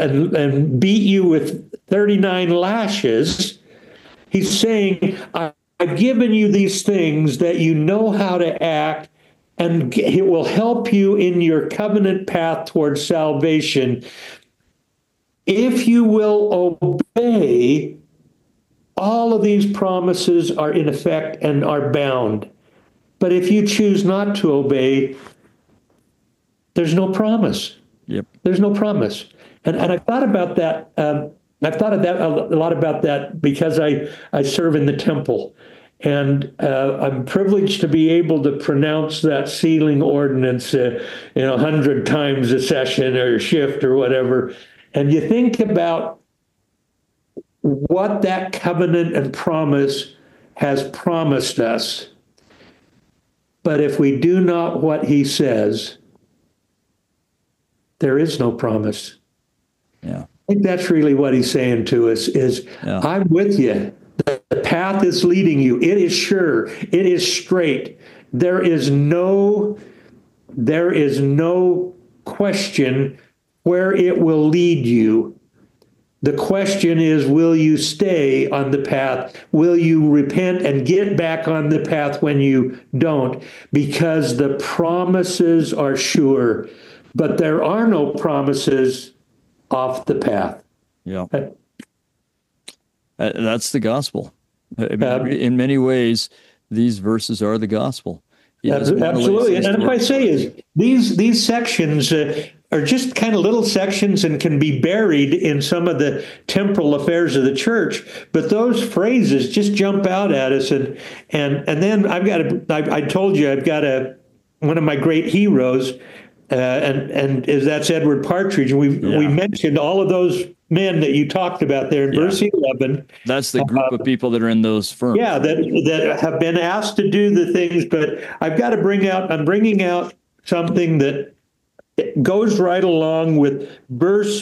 and beat you with 39 lashes. He's saying, I've given you these things that you know how to act, and it will help you in your covenant path towards salvation. If you will obey, all of these promises are in effect and are bound. But if you choose not to obey, there's no promise. Yep. There's no promise. And I thought about that. I've thought of that a lot about that because I serve in the temple, and I'm privileged to be able to pronounce that sealing ordinance, 100 times a session or a shift or whatever. And you think about what that covenant and promise has promised us. But if we do not what he says, there is no promise. Yeah. I think that's really what he's saying to us is, I'm with you. The path is leading you. It is sure. It is straight. There is no question where it will lead you. The question is, will you stay on the path? Will you repent and get back on the path when you don't? Because the promises are sure, but there are no promises off the path. Yeah. That's the gospel. I mean, in many ways, these verses are the gospel. Absolutely. And if I say is these sections are just kind of little sections and can be buried in some of the temporal affairs of the church, but those phrases just jump out at us. And then I told you I've got one of my great heroes, and that's Edward Partridge. And we mentioned all of those men that you talked about there in verse 11. That's the group of people that are in those firms. Yeah, that have been asked to do the things, but I'm bringing out something that goes right along with verse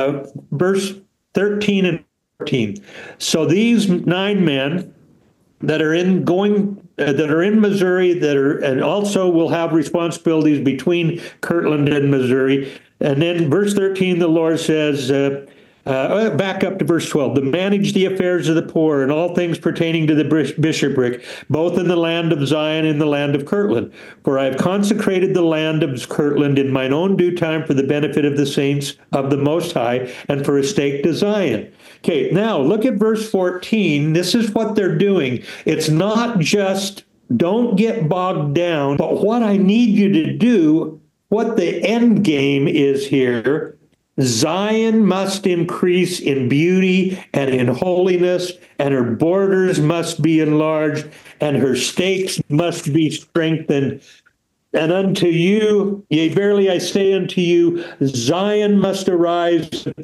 13 and 14. So these 9 men that are in Missouri, and also will have responsibilities between Kirtland and Missouri. And then verse 13, the Lord says, Back up to verse 12. To manage the affairs of the poor and all things pertaining to the bishopric, both in the land of Zion and the land of Kirtland. For I have consecrated the land of Kirtland in mine own due time for the benefit of the saints of the Most High and for a stake to Zion. Okay, now look at verse 14. This is what they're doing. It's not just don't get bogged down, but what I need you to do, what the end game is here. Zion must increase in beauty and in holiness, and her borders must be enlarged, and her stakes must be strengthened. And unto you, yea, verily I say unto you, Zion must arise and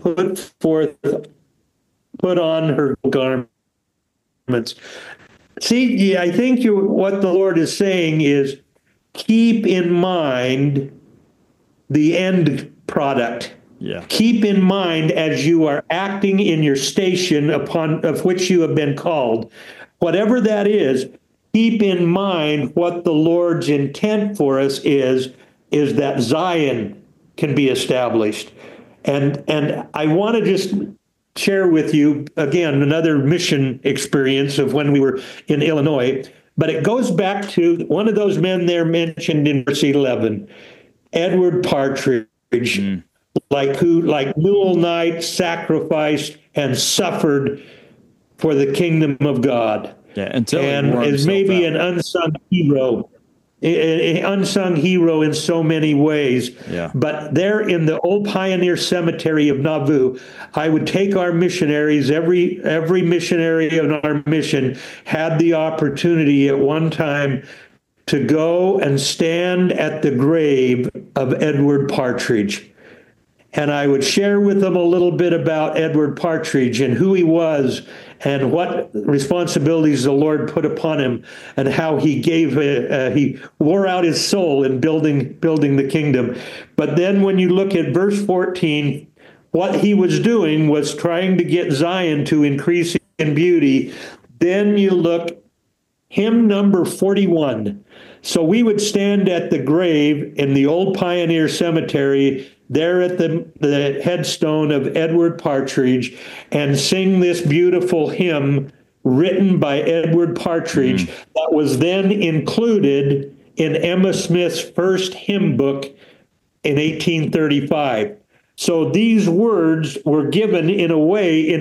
put on her garments. See, I think what the Lord is saying is keep in mind the end product. Yeah. Keep in mind as you are acting in your station of which you have been called, whatever that is, keep in mind what the Lord's intent for us is that Zion can be established. And I want to just share with you, again, another mission experience of when we were in Illinois, but it goes back to one of those men there mentioned in verse 11, Edward Partridge. Like Newell Knight sacrificed and suffered for the kingdom of God. Yeah, and is maybe an unsung hero in so many ways. Yeah. But there in the old pioneer cemetery of Nauvoo, I would take our missionaries, every missionary on our mission had the opportunity at one time to go and stand at the grave of Edward Partridge. And I would share with them a little bit about Edward Partridge and who he was and what responsibilities the Lord put upon him and how he he wore out his soul in building the kingdom. But then when you look at verse 14, what he was doing was trying to get Zion to increase in beauty. Then you look, hymn number 41. So we would stand at the grave in the old pioneer cemetery there at the headstone of Edward Partridge and sing this beautiful hymn written by Edward Partridge that was then included in Emma Smith's first hymn book in 1835. So these words were given in a way in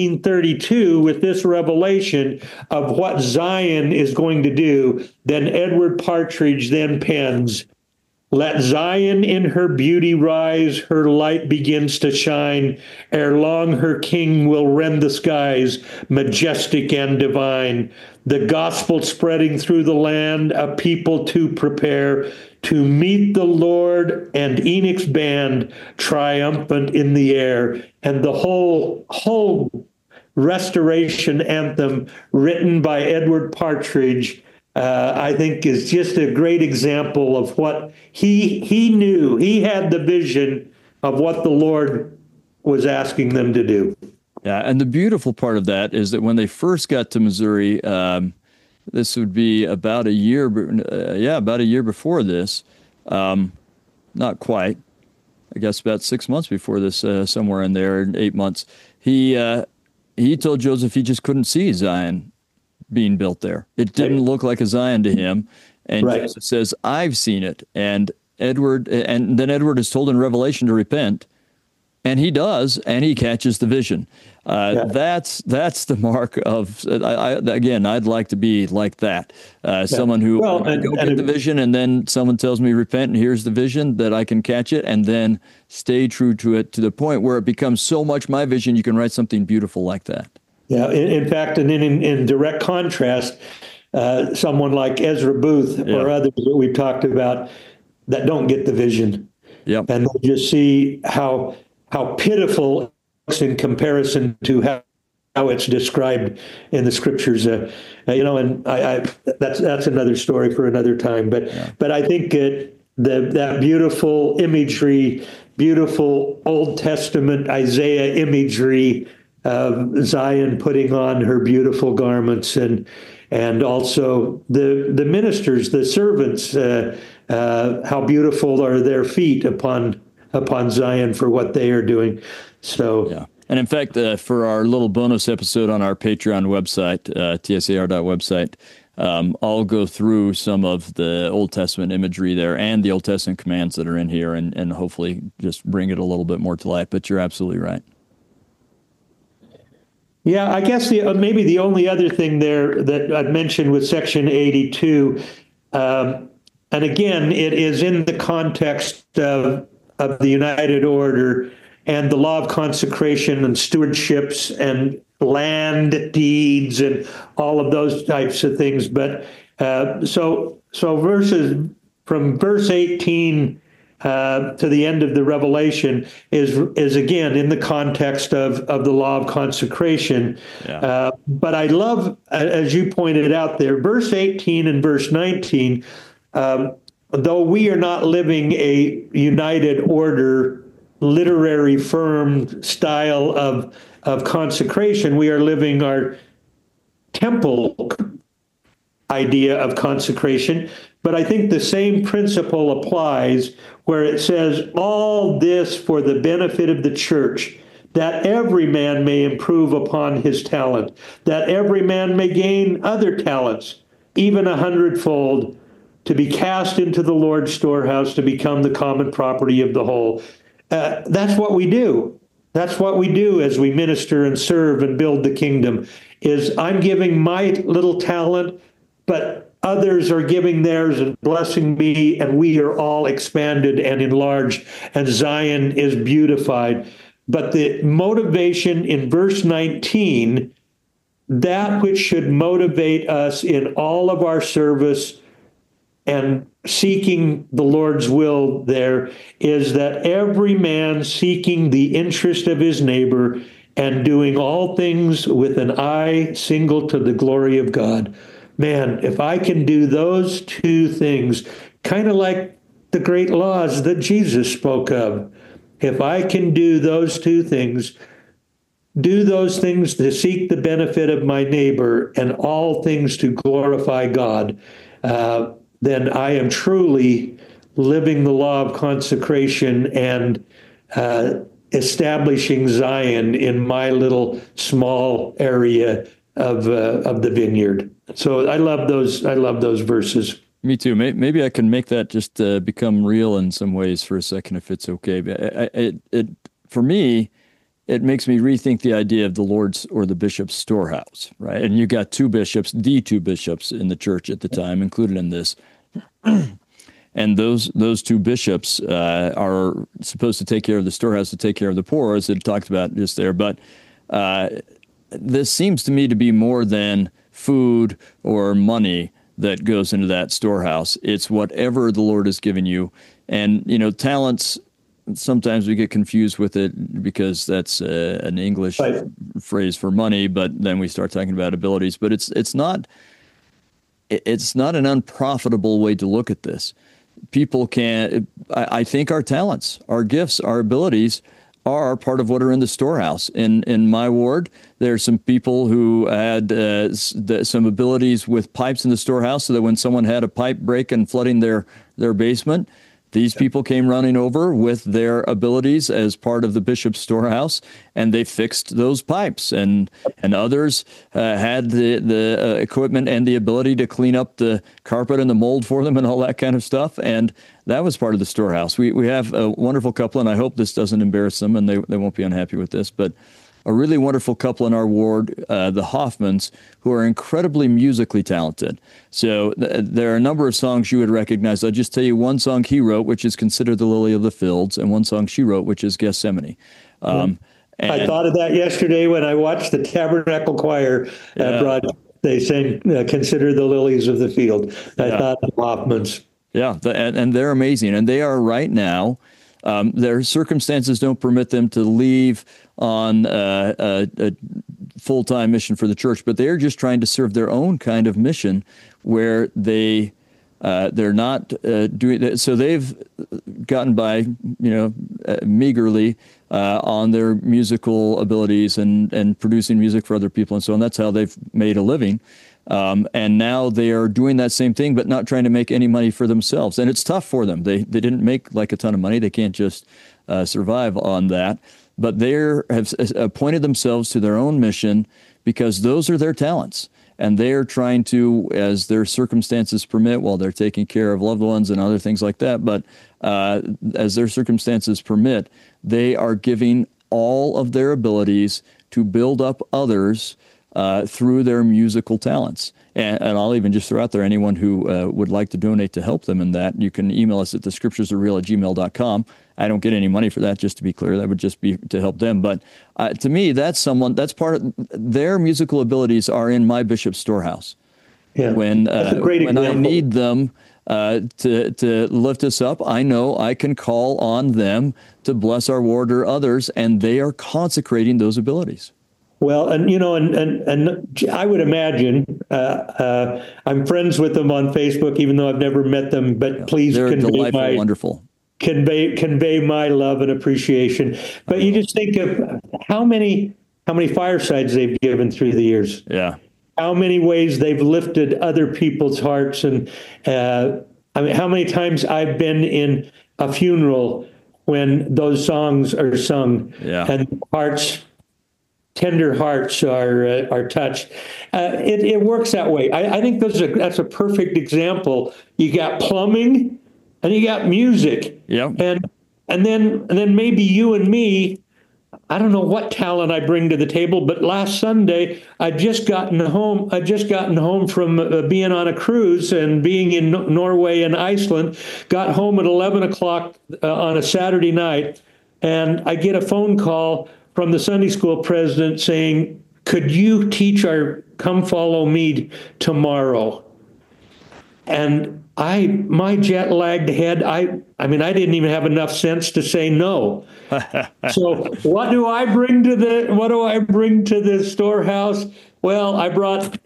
1832 with this revelation of what Zion is going to do. Then Edward Partridge then pens, let Zion in her beauty rise, her light begins to shine. Ere long her king will rend the skies, majestic and divine. The gospel spreading through the land, a people to prepare to meet the Lord and Enoch's band triumphant in the air. And the whole restoration anthem written by Edward Partridge I think is just a great example of what he knew. He had the vision of what the Lord was asking them to do. Yeah, and the beautiful part of that is that when they first got to Missouri, this would be about a year before this, not quite, I guess about 6 months before this, somewhere in there, 8 months. He told Joseph he just couldn't see Zion being built there. It didn't look like a Zion to him. And Joseph says, I've seen it. And then Edward is told in Revelation to repent. And he does, and he catches the vision. That's the mark of, I'd like to be like that. Someone who get the vision, and then someone tells me, repent, and here's the vision, that I can catch it, and then stay true to it to the point where it becomes so much my vision, you can write something beautiful like that. Yeah, in fact, and in direct contrast, someone like Ezra Booth or others that we've talked about that don't get the vision. Yep. And they just see how pitiful it looks in comparison to how it's described in the scriptures. And that's another story for another time. But I think that beautiful imagery, beautiful Old Testament Isaiah imagery of Zion putting on her beautiful garments, and also the ministers, the servants, how beautiful are their feet upon Zion for what they are doing. So And in fact, for our little bonus episode on our Patreon website, tsar.website, I'll go through some of the Old Testament imagery there and the Old Testament commands that are in here and hopefully just bring it a little bit more to life. But you're absolutely right. Yeah, I guess maybe the only other thing there that I'd mentioned with Section 82, and again, it is in the context of the United Order and the law of consecration and stewardships and land deeds and all of those types of things. But so verses from verse 18 to the end of the Revelation is again in the context of the law of consecration. Yeah. But I love, as you pointed out there, verse 18 and verse 19, though we are not living a United Order literary firm style of consecration, we are living our temple idea of consecration. But I think the same principle applies where it says, all this for the benefit of the church, that every man may improve upon his talent, that every man may gain other talents, even 100-fold, to be cast into the Lord's storehouse, to become the common property of the whole. That's what we do. That's what we do as we minister and serve and build the kingdom, is I'm giving my little talent, but others are giving theirs and blessing me, and we are all expanded and enlarged, and Zion is beautified. But the motivation in verse 19, that which should motivate us in all of our service and seeking the Lord's will there, is that every man seeking the interest of his neighbor and doing all things with an eye single to the glory of God. Man, if I can do those two things, kind of like the great laws that Jesus spoke of, if I can do those two things, do those things to seek the benefit of my neighbor and all things to glorify God, then I am truly living the law of consecration and establishing Zion in my little small area of the vineyard. So I love those verses. Me too. Maybe I can make that just become real in some ways for a second, if it's okay. For me, it makes me rethink the idea of the Lord's or the bishop's storehouse, right? And you got the two bishops in the church at the time included in this. And those two bishops are supposed to take care of the storehouse, to take care of the poor, as it talked about just there. But this seems to me to be more than food or money that goes into that storehouse. It's whatever the Lord has given you. And, talents, sometimes we get confused with it because that's an English phrase for money, but then we start talking about abilities. But it's not an unprofitable way to look at this. People I think our talents, our gifts, our abilities are part of what are in the storehouse. In my ward, there are some people who had some abilities with pipes in the storehouse, so that when someone had a pipe break and flooding their basement, these people came running over with their abilities as part of the bishop's storehouse, and they fixed those pipes. And others had the equipment and the ability to clean up the carpet and the mold for them and all that kind of stuff. And that was part of the storehouse. We have a wonderful couple, and I hope this doesn't embarrass them, and they won't be unhappy with this, but a really wonderful couple in our ward, the Hoffmans, who are incredibly musically talented. So there are a number of songs you would recognize. I'll just tell you one song he wrote, which is considered the Lily of the Fields, and one song she wrote, which is Gethsemane. I thought of that yesterday when I watched the Tabernacle Choir broadcast. They sang Consider the Lilies of the Field. I thought of Hoffmans. Yeah, and they're amazing. And they are right now, their circumstances don't permit them to leave on a full-time mission for the church, but they're just trying to serve their own kind of mission where they're not doing that. So they've gotten by, meagerly on their musical abilities and producing music for other people and so on. That's how they've made a living. And now they are doing that same thing, but not trying to make any money for themselves. And it's tough for them. They didn't make like a ton of money. They can't just survive on that. but they have appointed themselves to their own mission because those are their talents. And they are trying to, as their circumstances permit, while they're taking care of loved ones and other things like that, but as their circumstances permit, they are giving all of their abilities to build up others through their musical talents. And I'll even just throw out there, anyone who would like to donate to help them in that, you can email us at thescripturesareal@gmail.com. I don't get any money for that, just to be clear. That would just be to help them. But to me, that's part of their musical abilities are in my bishop's storehouse. Yeah, when I need them to lift us up, I know I can call on them to bless our ward or others, and they are consecrating those abilities. Well, and I would imagine I'm friends with them on Facebook, even though I've never met them. But please convey my love and appreciation. But you just think of how many firesides they've given through the years. Yeah. How many ways they've lifted other people's hearts, and I mean, how many times I've been in a funeral when those songs are sung, and tender hearts are touched. It works that way. I think that's a perfect example. You got plumbing and you got music. Yeah. And then maybe you and me, I don't know what talent I bring to the table, but last Sunday I just gotten home from being on a cruise and being in Norway and Iceland. Got home at 11 o'clock on a Saturday night, and I get a phone call from the Sunday school president saying, "Could you teach our Come Follow Me tomorrow?" And my jet lagged head, I mean, I didn't even have enough sense to say no. So what do I bring to the storehouse? Well, I brought,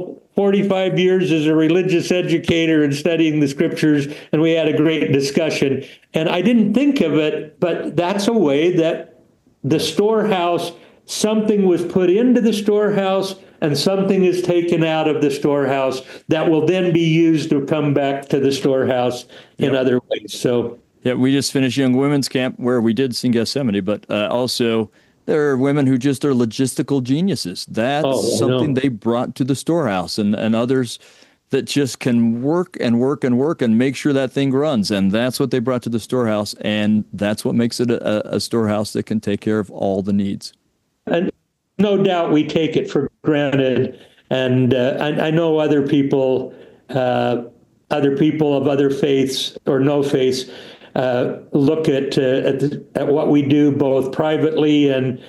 45 years as a religious educator and studying the scriptures, and we had a great discussion. And I didn't think of it, but that's a way that the storehouse, something was put into the storehouse and something is taken out of the storehouse that will then be used to come back to the storehouse in other ways. So yeah, we just finished Young Women's Camp where we did sing Gethsemane, but also there are women who just are logistical geniuses. That's something they brought to the storehouse, and others that just can work and work and work and make sure that thing runs. And that's what they brought to the storehouse. And that's what makes it a storehouse that can take care of all the needs. And no doubt we take it for granted. And I know other people of other faiths or no faiths look at what we do both privately and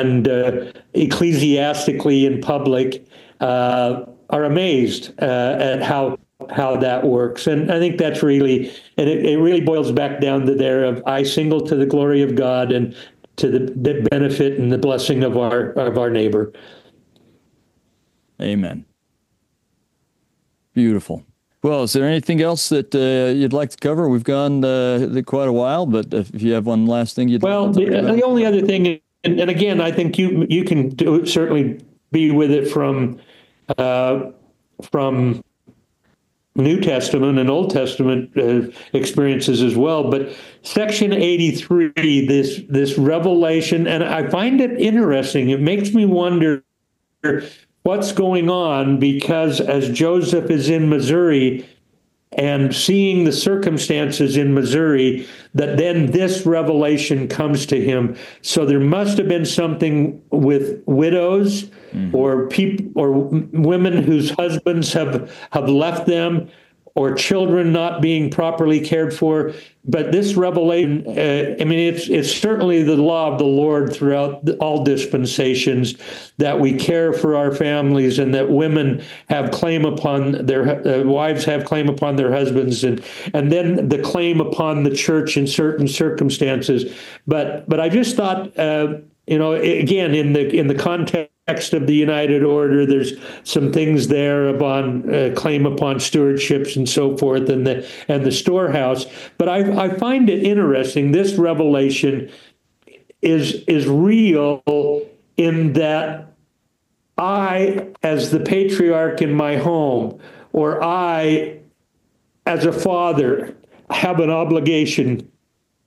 ecclesiastically in public, are amazed at how that works. And I think that's really, and it really boils back down to there of I single to the glory of God and to the benefit and the blessing of our neighbor. Amen. Beautiful. Well, is there anything else that you'd like to cover? We've gone quite a while, but if you have one last thing you'd like to talk about. The only other thing, and again, I think you can certainly be with it from New Testament and Old Testament experiences as well. But section 83, this revelation, and I find it interesting. It makes me wonder what's going on, because as Joseph is in Missouri and seeing the circumstances in Missouri, that then this revelation comes to him. So there must have been something with widows or people or women whose husbands have left them, or children not being properly cared for. But this revelation, it's certainly the law of the Lord throughout all dispensations that we care for our families, and that women have claim upon their wives have claim upon their husbands, and then the claim upon the church in certain circumstances. But I just thought, again, in the context of the United Order, there's some things there upon claim upon stewardships and so forth, and the storehouse. But I find it interesting. This revelation is real in that I, as the patriarch in my home, or I, as a father, have an obligation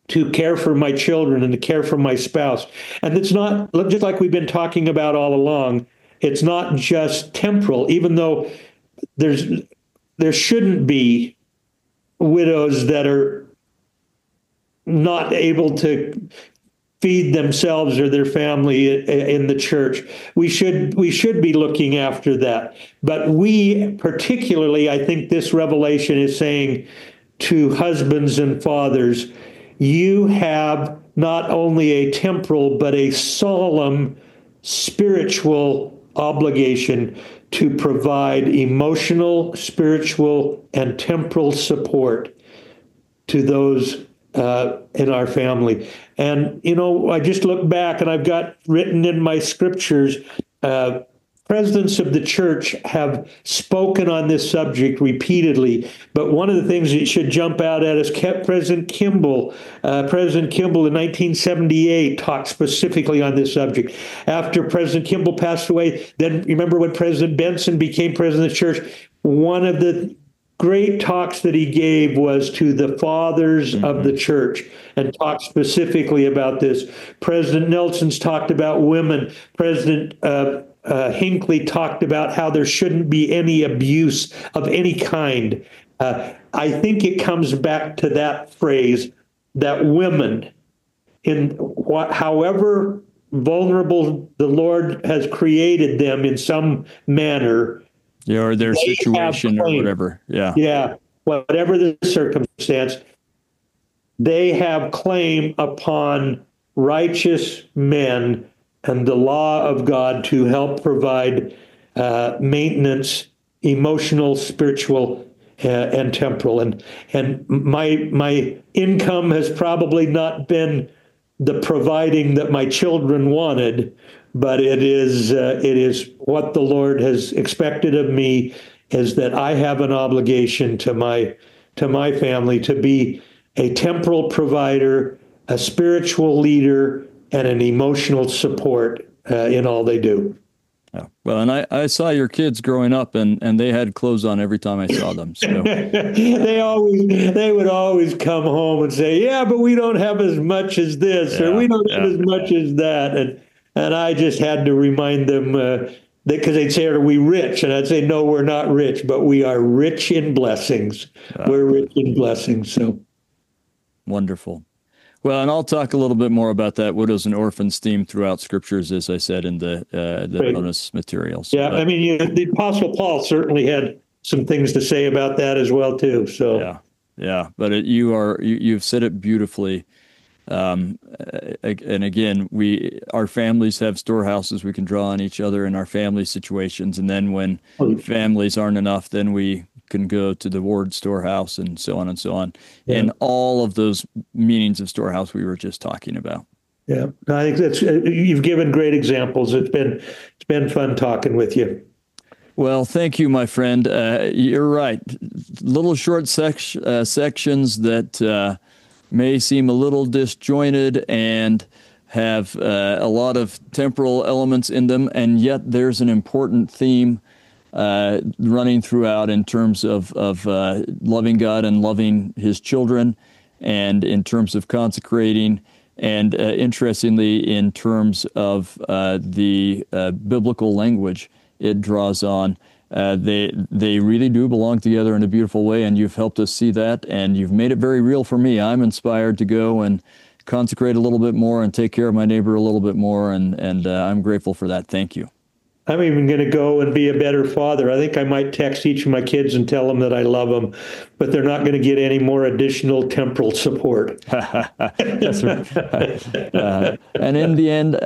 to care for my children and to care for my spouse. And it's not just like we've been talking about all along. It's not just temporal, even though there shouldn't be widows that are not able to feed themselves or their family in the church. We should be looking after that. But we particularly, I think this revelation is saying to husbands and fathers, you have not only a temporal but a solemn spiritual obligation to provide emotional, spiritual, and temporal support to those in our family. And, I just look back and I've got written in my scriptures, presidents of the church have spoken on this subject repeatedly. But one of the things that should jump out at us, President Kimball. President Kimball in 1978 talked specifically on this subject. After President Kimball passed away, then remember when President Benson became president of the church, one of the great talks that he gave was to the fathers of the church and talked specifically about this. President Nelson's talked about women. President Hinckley talked about how there shouldn't be any abuse of any kind. I think it comes back to that phrase that women, however vulnerable the Lord has created them in some manner, or their situation or whatever. Yeah. Whatever the circumstance, they have claim upon righteous men and the law of God to help provide maintenance, emotional, spiritual, and temporal. And my income has probably not been the providing that my children wanted, but it is what the Lord has expected of me, is that I have an obligation to my family to be a temporal provider, a spiritual leader, and an emotional support in all they do. Yeah. Well, and I saw your kids growing up, and they had clothes on every time I saw them. So they would always come home and say, "Yeah, but we don't have as much as this, or we don't have as much as that." And I just had to remind them because they'd say, "Are we rich?" And I'd say, "No, we're not rich, but we are rich in blessings. We're rich in blessings." So wonderful. Well, and I'll talk a little bit more about that widows and orphans theme throughout scriptures, as I said in the bonus materials. Yeah, I mean, the Apostle Paul certainly had some things to say about that as well, too. So yeah, but you've said it beautifully. And again, our families have storehouses we can draw on each other in our family situations, and then when families aren't enough, then we can go to the ward storehouse and so on and so on. Yeah. And all of those meanings of storehouse we were just talking about. Yeah, I think you've given great examples. It's been fun talking with you. Well, thank you, my friend. You're right. Little short sections that may seem a little disjointed and have a lot of temporal elements in them, and yet there's an important theme running throughout in terms of loving God and loving his children, and in terms of consecrating, and interestingly, in terms of the biblical language it draws on. They really do belong together in a beautiful way, and you've helped us see that, and you've made it very real for me. I'm inspired to go and consecrate a little bit more and take care of my neighbor a little bit more, and I'm grateful for that. Thank you. I'm even going to go and be a better father. I think I might text each of my kids and tell them that I love them, but they're not going to get any more additional temporal support. That's right. And in the end,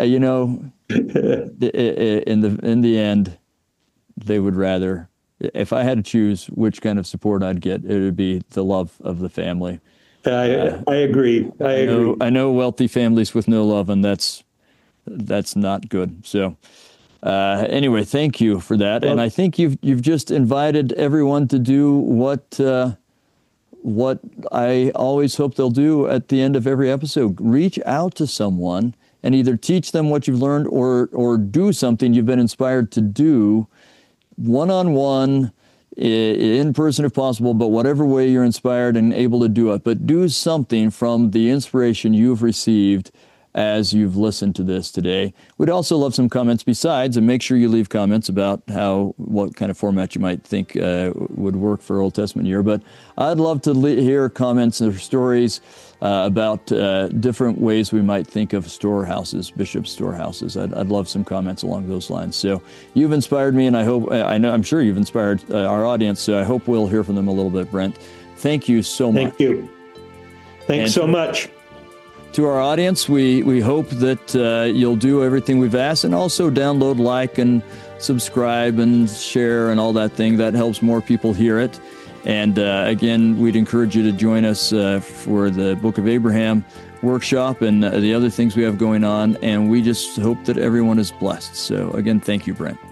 in the end, they would rather, if I had to choose which kind of support I'd get, it would be the love of the family. I agree. I know wealthy families with no love, and that's not good. So. Anyway, thank you for that, and I think you've just invited everyone to do what I always hope they'll do at the end of every episode: reach out to someone and either teach them what you've learned or do something you've been inspired to do, one-on-one, in person if possible, but whatever way you're inspired and able to do it. But do something from the inspiration you've received as you've listened to this today. We'd also love some comments besides, and make sure you leave comments about what kind of format you might think would work for Old Testament year. But I'd love to hear comments or stories about different ways we might think of storehouses, bishop storehouses. I'd love some comments along those lines. So you've inspired me, and I'm sure you've inspired our audience. So I hope we'll hear from them a little bit, Brent. Thank you so much. Thank you. Thanks so much. To our audience, we hope that you'll do everything we've asked, and also download, like, and subscribe and share and all that thing. That helps more people hear it. And again, we'd encourage you to join us for the Book of Abraham workshop and the other things we have going on. And we just hope that everyone is blessed. So again, thank you, Brent.